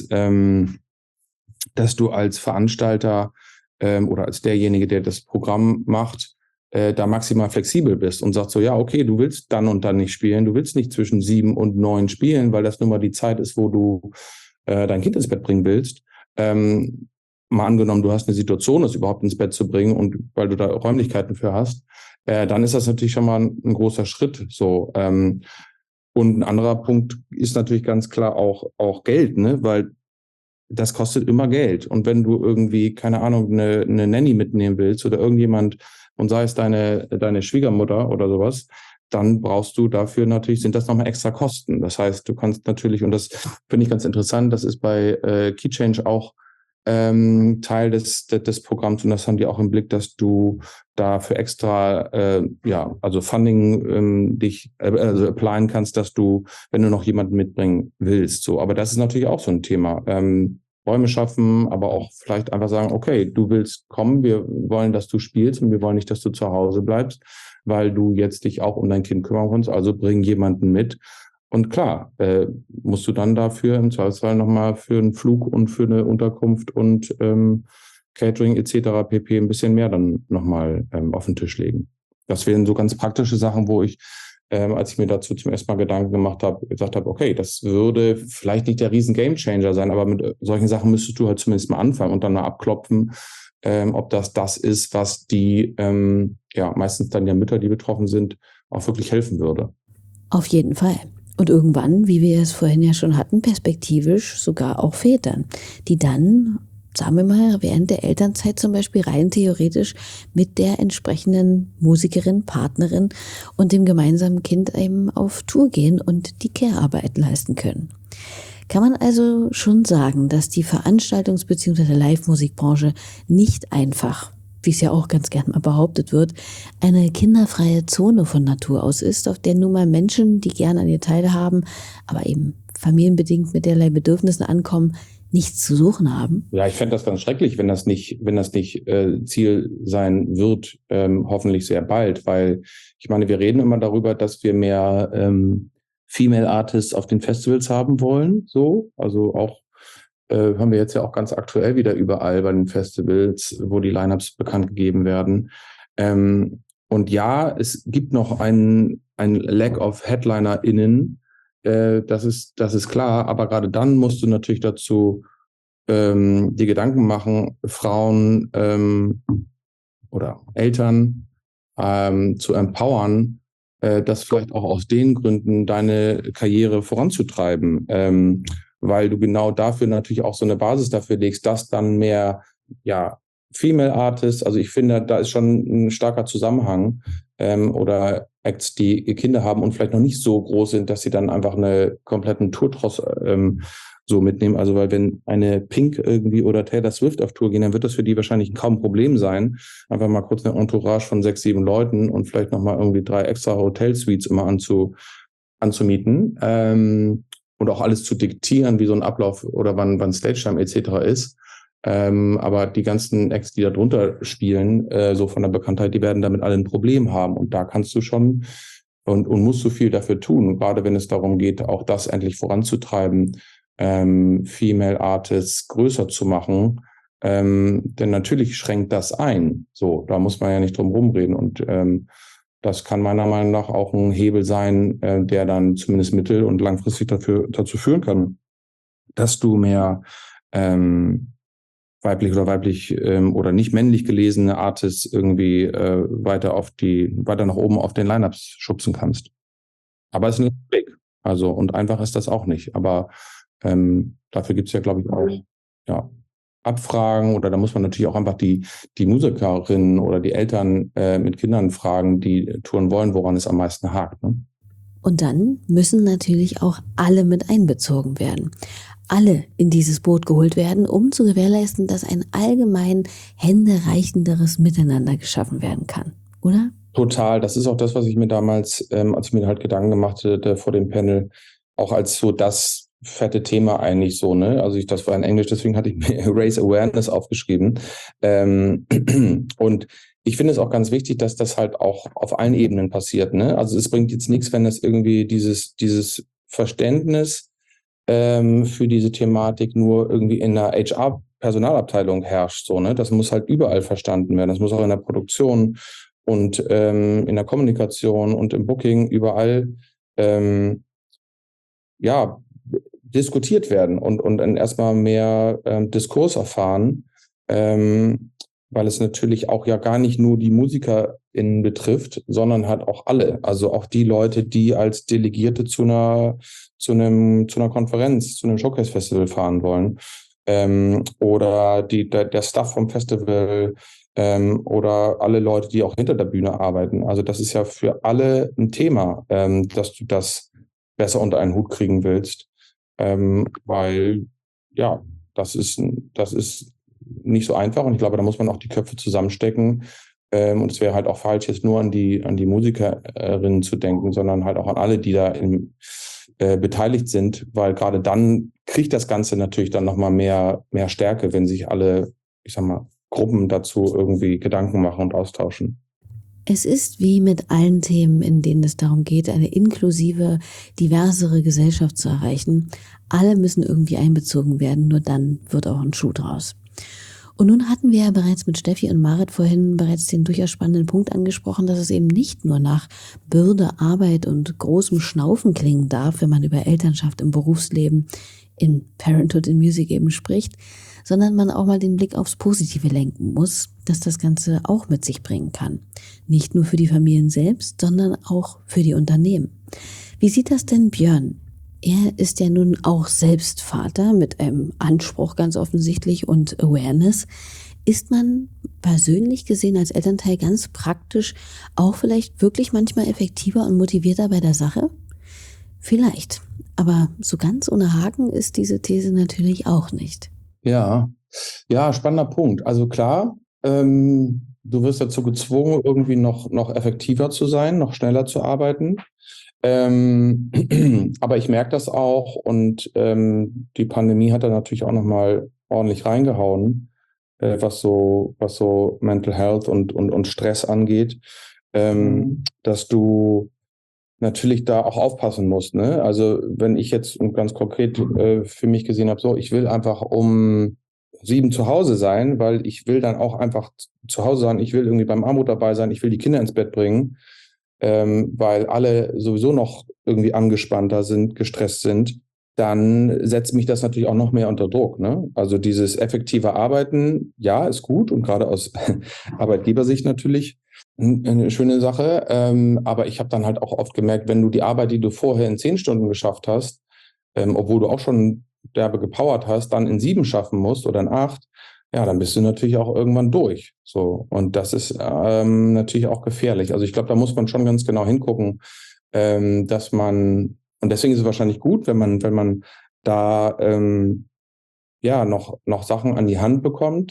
E: Veranstalter oder als derjenige, der das Programm macht, da maximal flexibel bist und sagst so, ja, okay, du willst dann und dann nicht spielen, du willst nicht zwischen 7 und 9 spielen, weil das nun mal die Zeit ist, wo du dein Kind ins Bett bringen willst. Mal angenommen, du hast eine Situation, das überhaupt ins Bett zu bringen und weil du da Räumlichkeiten für hast, dann ist das natürlich schon mal ein großer Schritt. So. Und ein anderer Punkt ist natürlich ganz klar auch Geld, ne? Weil das kostet immer Geld. Und wenn du irgendwie, keine Ahnung, eine Nanny mitnehmen willst oder irgendjemand, und sei es deine Schwiegermutter oder sowas, dann brauchst du dafür natürlich, sind das nochmal extra Kosten. Das heißt, du kannst natürlich, und das finde ich ganz interessant, das ist bei KeyChange auch Teil des Programms, und das haben die auch im Blick, dass du dafür extra, also Funding also applyen kannst, dass du, wenn du noch jemanden mitbringen willst. So, aber das ist natürlich auch so ein Thema. Räume schaffen, aber auch vielleicht einfach sagen, okay, du willst kommen, wir wollen, dass du spielst und wir wollen nicht, dass du zu Hause bleibst, weil du jetzt dich auch um dein Kind kümmern kannst, also bring jemanden mit. Und klar, musst du dann dafür im Zweifelsfall nochmal für einen Flug und für eine Unterkunft und Catering etc. pp. Ein bisschen mehr dann nochmal auf den Tisch legen. Das wären so ganz praktische Sachen, wo ich, als ich mir dazu zum ersten Mal Gedanken gemacht habe, gesagt habe, okay, das würde vielleicht nicht der riesen Gamechanger sein, aber mit solchen Sachen müsstest du halt zumindest mal anfangen und dann mal abklopfen, ob das ist, was die, meistens dann ja Mütter, die betroffen sind, auch wirklich helfen würde.
B: Auf jeden Fall. Und irgendwann, wie wir es vorhin ja schon hatten, perspektivisch sogar auch Vätern, die dann, sagen wir mal, während der Elternzeit zum Beispiel rein theoretisch mit der entsprechenden Musikerin, Partnerin und dem gemeinsamen Kind eben auf Tour gehen und die Care-Arbeit leisten können. Kann man also schon sagen, dass die Veranstaltungs- bzw. Live-Musikbranche nicht einfach, wie es ja auch ganz gern mal behauptet wird, eine kinderfreie Zone von Natur aus ist, auf der nun mal Menschen, die gerne an ihr teilhaben, aber eben familienbedingt mit derlei Bedürfnissen ankommen, nichts zu suchen haben?
E: Ja, ich fände das ganz schrecklich, wenn das nicht Ziel sein wird, hoffentlich sehr bald, weil ich meine, wir reden immer darüber, dass wir mehr Female Artists auf den Festivals haben wollen, so, also auch haben wir jetzt ja auch ganz aktuell wieder überall bei den Festivals, wo die Lineups bekannt gegeben werden. Und ja, es gibt noch ein Lack of HeadlinerInnen, das ist klar, aber gerade dann musst du natürlich dazu die Gedanken machen, Frauen oder Eltern zu empowern, das vielleicht auch aus den Gründen deine Karriere voranzutreiben, weil du genau dafür natürlich auch so eine Basis dafür legst, dass dann mehr Female Artists, also ich finde, da ist schon ein starker Zusammenhang, oder Acts, die Kinder haben und vielleicht noch nicht so groß sind, dass sie dann einfach eine kompletten Tour-Tross so mitnehmen. Also weil wenn eine Pink irgendwie oder Taylor Swift auf Tour gehen, dann wird das für die wahrscheinlich kaum ein Problem sein, einfach mal kurz eine Entourage von 6, 7 Leuten und vielleicht nochmal irgendwie 3 extra Hotel-Suites immer anzumieten. Und auch alles zu diktieren, wie so ein Ablauf oder wann Stage-Time etc. ist. Aber die ganzen Acts, die da drunter spielen, so von der Bekanntheit, die werden damit alle ein Problem haben. Und da kannst du schon und musst du viel dafür tun. Und gerade wenn es darum geht, auch das endlich voranzutreiben, Female Artists größer zu machen. Denn natürlich schränkt das ein. So, da muss man ja nicht drum rumreden. Und das kann meiner Meinung nach auch ein Hebel sein, der dann zumindest mittel- und langfristig dazu führen kann, dass du mehr weiblich oder nicht männlich gelesene Artists irgendwie weiter nach oben auf den Lineups schubsen kannst. Aber es ist ein Weg. Also, und einfach ist das auch nicht. Aber dafür gibt es ja, glaube ich, auch Abfragen, oder da muss man natürlich auch einfach die Musikerinnen oder die Eltern mit Kindern fragen, die touren wollen, woran es am meisten hakt. Ne?
B: Und dann müssen natürlich auch alle mit einbezogen werden. Alle in dieses Boot geholt werden, um zu gewährleisten, dass ein allgemein händereichenderes Miteinander geschaffen werden kann, oder?
E: Total. Das ist auch das, was ich mir damals, als ich mir halt Gedanken gemacht hatte vor dem Panel, auch als so das fette Thema eigentlich so, ne? Also das war in Englisch, deswegen hatte ich mir Raise Awareness aufgeschrieben. Und ich finde es auch ganz wichtig, dass das halt auch auf allen Ebenen passiert, ne? Also es bringt jetzt nichts, wenn das irgendwie dieses Verständnis für diese Thematik nur irgendwie in der HR-Personalabteilung herrscht, so, ne? Das muss halt überall verstanden werden. Das muss auch in der Produktion und in der Kommunikation und im Booking überall diskutiert werden und dann erstmal mehr Diskurs erfahren, weil es natürlich auch ja gar nicht nur die MusikerInnen betrifft, sondern halt auch alle. Also auch die Leute, die als Delegierte zu einer Konferenz, zu einem Showcase-Festival fahren wollen. Oder der Staff vom Festival, oder alle Leute, die auch hinter der Bühne arbeiten. Also das ist ja für alle ein Thema, dass du das besser unter einen Hut kriegen willst. Weil ja, das ist nicht so einfach, und ich glaube, da muss man auch die Köpfe zusammenstecken. Und es wäre halt auch falsch, jetzt nur an die Musikerinnen zu denken, sondern halt auch an alle, die da beteiligt sind, weil gerade dann kriegt das Ganze natürlich dann nochmal mehr Stärke, wenn sich alle, ich sag mal, Gruppen dazu irgendwie Gedanken machen und austauschen.
B: Es ist wie mit allen Themen, in denen es darum geht, eine inklusive, diversere Gesellschaft zu erreichen. Alle müssen irgendwie einbezogen werden, nur dann wird auch ein Schuh draus. Und nun hatten wir ja bereits mit Steffi und Marit vorhin bereits den durchaus spannenden Punkt angesprochen, dass es eben nicht nur nach Bürde, Arbeit und großem Schnaufen klingen darf, wenn man über Elternschaft im Berufsleben, in Parenthood in Music eben spricht, sondern man auch mal den Blick aufs Positive lenken muss, dass das Ganze auch mit sich bringen kann. Nicht nur für die Familien selbst, sondern auch für die Unternehmen. Wie sieht das denn Björn? Er ist ja nun auch selbst Vater mit einem Anspruch ganz offensichtlich und Awareness. Ist man persönlich gesehen als Elternteil ganz praktisch auch vielleicht wirklich manchmal effektiver und motivierter bei der Sache? Vielleicht. Aber so ganz ohne Haken ist diese These natürlich auch nicht.
E: Ja, spannender Punkt. Also klar, du wirst dazu gezwungen, irgendwie noch effektiver zu sein, noch schneller zu arbeiten. Aber ich merke das auch, und die Pandemie hat da natürlich auch nochmal ordentlich reingehauen, was so Mental Health und Stress angeht, dass du natürlich da auch aufpassen musst, ne? Also wenn ich jetzt ganz konkret für mich gesehen habe, so, ich will einfach um 7 zu Hause sein, weil ich will dann auch einfach zu Hause sein, ich will irgendwie beim Armut dabei sein, ich will die Kinder ins Bett bringen, weil alle sowieso noch irgendwie angespannter sind, gestresst sind, dann setzt mich das natürlich auch noch mehr unter Druck, ne? Also dieses effektive Arbeiten, ja, ist gut, und gerade aus Arbeitgebersicht natürlich eine schöne Sache, aber ich habe dann halt auch oft gemerkt, wenn du die Arbeit, die du vorher in 10 Stunden geschafft hast, obwohl du auch schon derbe gepowert hast, dann in 7 schaffen musst oder in 8, ja, dann bist du natürlich auch irgendwann durch. So, und das ist natürlich auch gefährlich. Also ich glaube, da muss man schon ganz genau hingucken, dass man, und deswegen ist es wahrscheinlich gut, wenn man da noch Sachen an die Hand bekommt,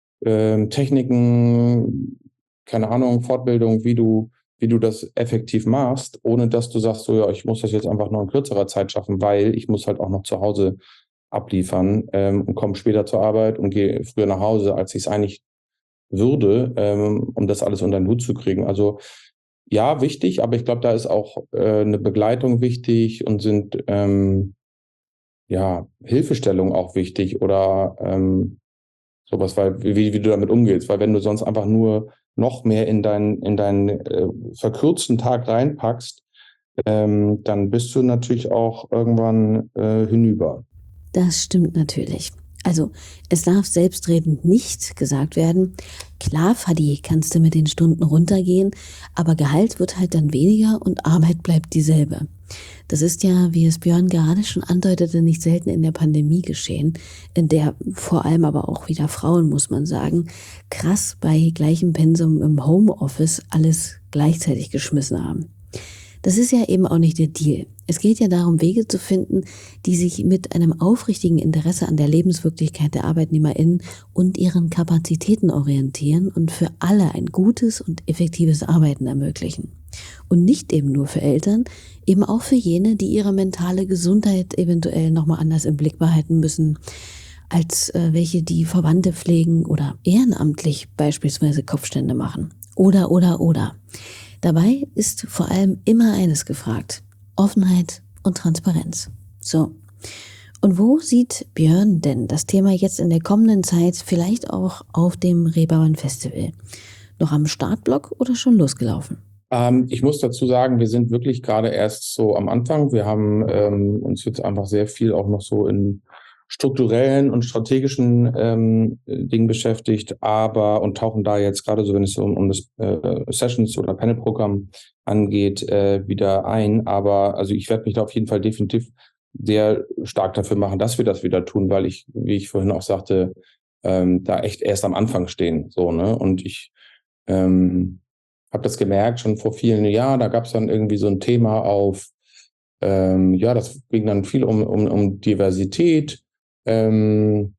E: Techniken, keine Ahnung, Fortbildung, wie du das effektiv machst, ohne dass du sagst, so, ja, ich muss das jetzt einfach nur in kürzerer Zeit schaffen, weil ich muss halt auch noch zu Hause abliefern und komme später zur Arbeit und gehe früher nach Hause, als ich es eigentlich würde, um das alles unter den Hut zu kriegen. Also ja, wichtig, aber ich glaube, da ist auch eine Begleitung wichtig, und sind Hilfestellung auch wichtig oder sowas, weil wie du damit umgehst. Weil wenn du sonst einfach nur noch mehr in deinen verkürzten Tag reinpackst, dann bist du natürlich auch irgendwann hinüber.
B: Das stimmt natürlich. Also, es darf selbstredend nicht gesagt werden, klar, Fadi, kannst du mit den Stunden runtergehen, aber Gehalt wird halt dann weniger und Arbeit bleibt dieselbe. Das ist ja, wie es Björn gerade schon andeutete, nicht selten in der Pandemie geschehen, in der vor allem aber auch wieder Frauen, muss man sagen, krass bei gleichem Pensum im Homeoffice alles gleichzeitig geschmissen haben. Das ist ja eben auch nicht der Deal. Es geht ja darum, Wege zu finden, die sich mit einem aufrichtigen Interesse an der Lebenswirklichkeit der ArbeitnehmerInnen und ihren Kapazitäten orientieren und für alle ein gutes und effektives Arbeiten ermöglichen. Und nicht eben nur für Eltern, eben auch für jene, die ihre mentale Gesundheit eventuell nochmal anders im Blick behalten müssen, als welche, die Verwandte pflegen oder ehrenamtlich beispielsweise Kopfstände machen. Oder. Dabei ist vor allem immer eines gefragt: Offenheit und Transparenz. So. Und wo sieht Björn denn das Thema jetzt in der kommenden Zeit vielleicht auch auf dem Reeperbahn Festival? Noch am Startblock oder schon losgelaufen?
E: Ich muss dazu sagen, wir sind wirklich gerade erst so am Anfang. Wir haben uns jetzt einfach sehr viel auch noch so in strukturellen und strategischen Dingen beschäftigt, und tauchen da jetzt gerade so, wenn es um das Sessions- oder Panel-Programm angeht, wieder ein. Aber also ich werde mich da auf jeden Fall definitiv sehr stark dafür machen, dass wir das wieder tun, weil ich, wie ich vorhin auch sagte, da echt erst am Anfang stehen. So, ne? Und ich habe das gemerkt schon vor vielen Jahren. Da gab es dann irgendwie so ein Thema auf, das ging dann viel um Diversität und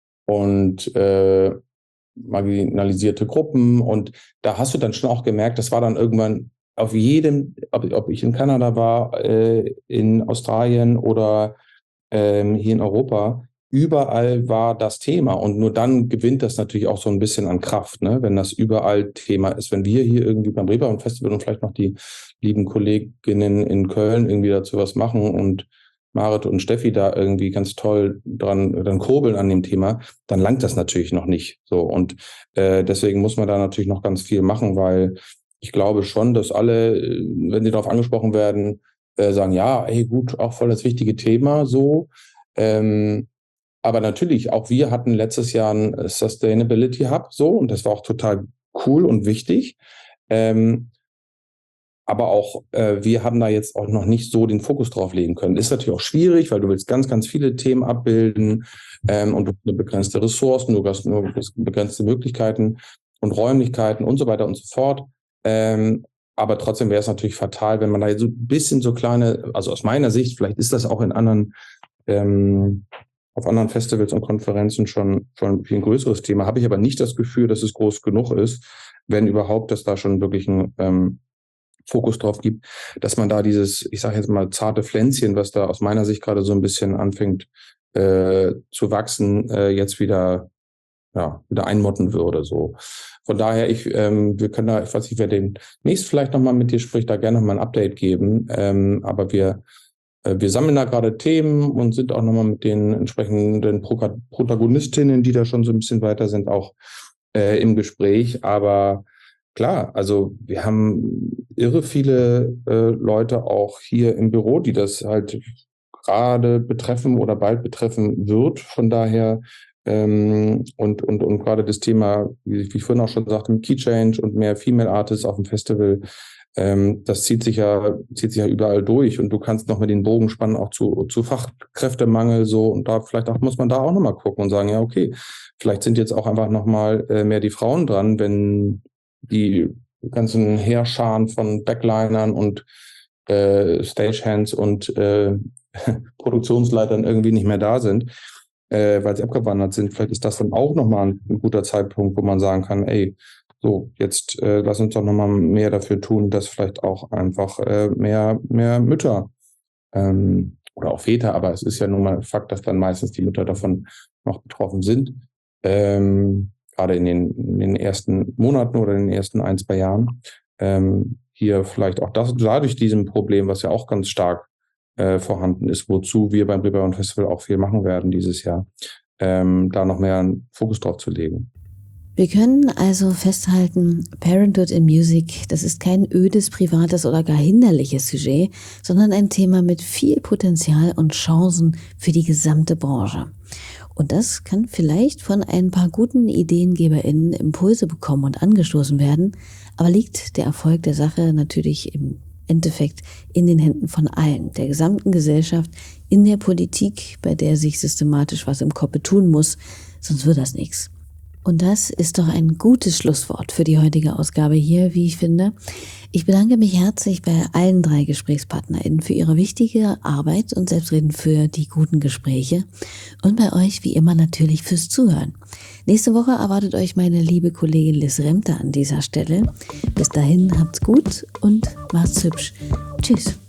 E: marginalisierte Gruppen. Und da hast du dann schon auch gemerkt, das war dann irgendwann auf jedem, ob ich in Kanada war, in Australien oder hier in Europa, überall war das Thema. Und nur dann gewinnt das natürlich auch so ein bisschen an Kraft, ne? Wenn das überall Thema ist. Wenn wir hier irgendwie beim Reeperbahn Festival und vielleicht noch die lieben Kolleginnen in Köln irgendwie dazu was machen und Marit und Steffi da irgendwie ganz toll dran kurbeln an dem Thema, dann langt das natürlich noch nicht. So. Und deswegen muss man da natürlich noch ganz viel machen, weil ich glaube schon, dass alle, wenn sie darauf angesprochen werden, sagen, ja, hey, gut, auch voll das wichtige Thema, so. Aber natürlich, auch wir hatten letztes Jahr einen Sustainability Hub, so, und das war auch total cool und wichtig. Aber auch wir haben da jetzt auch noch nicht so den Fokus drauf legen können. Ist natürlich auch schwierig, weil du willst ganz, ganz viele Themen abbilden und du hast nur begrenzte Ressourcen, du hast nur begrenzte Möglichkeiten und Räumlichkeiten und so weiter und so fort. Aber trotzdem wäre es natürlich fatal, wenn man da so ein bisschen so kleine, also aus meiner Sicht, vielleicht ist das auch in anderen auf anderen Festivals und Konferenzen schon viel ein größeres Thema, habe ich aber nicht das Gefühl, dass es groß genug ist, wenn überhaupt, dass da schon wirklich ein Fokus drauf gibt, dass man da dieses, ich sage jetzt mal, zarte Pflänzchen, was da aus meiner Sicht gerade so ein bisschen anfängt zu wachsen, jetzt wieder einmotten würde. So. Von daher, wir können da, ich weiß nicht, ich werde demnächst vielleicht nochmal mit dir sprechen, da gerne nochmal ein Update geben, aber wir sammeln da gerade Themen und sind auch nochmal mit den entsprechenden Protagonistinnen, die da schon so ein bisschen weiter sind, auch im Gespräch. Aber klar, also wir haben irre viele Leute auch hier im Büro, die das halt gerade betreffen oder bald betreffen wird. Von daher und gerade das Thema, wie ich vorhin auch schon sagte, mit Key Change und mehr Female Artists auf dem Festival, das zieht sich ja überall durch, und du kannst noch mit den Bogen spannen auch zu Fachkräftemangel so, und da vielleicht auch muss man da auch nochmal gucken und sagen, ja, okay, vielleicht sind jetzt auch einfach nochmal mehr die Frauen dran, wenn die ganzen Heerscharen von Backlinern und Stagehands und Produktionsleitern irgendwie nicht mehr da sind, weil sie abgewandert sind. Vielleicht ist das dann auch nochmal ein guter Zeitpunkt, wo man sagen kann, ey, so, jetzt lass uns doch nochmal mehr dafür tun, dass vielleicht auch einfach mehr Mütter oder auch Väter, aber es ist ja nun mal Fakt, dass dann meistens die Mütter davon noch betroffen sind, gerade in den ersten Monaten oder in den ersten 1-2 Jahren, hier vielleicht auch dadurch diesem Problem, was ja auch ganz stark vorhanden ist, wozu wir beim Reeperbahn Festival auch viel machen werden dieses Jahr, da noch mehr einen Fokus drauf zu legen.
B: Wir können also festhalten, Parenthood in Music, das ist kein ödes, privates oder gar hinderliches Sujet, sondern ein Thema mit viel Potenzial und Chancen für die gesamte Branche. Und das kann vielleicht von ein paar guten IdeengeberInnen Impulse bekommen und angestoßen werden, aber liegt der Erfolg der Sache natürlich im Endeffekt in den Händen von allen, der gesamten Gesellschaft, in der Politik, bei der sich systematisch was im Kopf tun muss, sonst wird das nichts. Und das ist doch ein gutes Schlusswort für die heutige Ausgabe hier, wie ich finde. Ich bedanke mich herzlich bei allen 3 GesprächspartnerInnen für ihre wichtige Arbeit und selbstredend für die guten Gespräche und bei euch wie immer natürlich fürs Zuhören. Nächste Woche erwartet euch meine liebe Kollegin Liz Remter an dieser Stelle. Bis dahin habt's gut und macht's hübsch. Tschüss.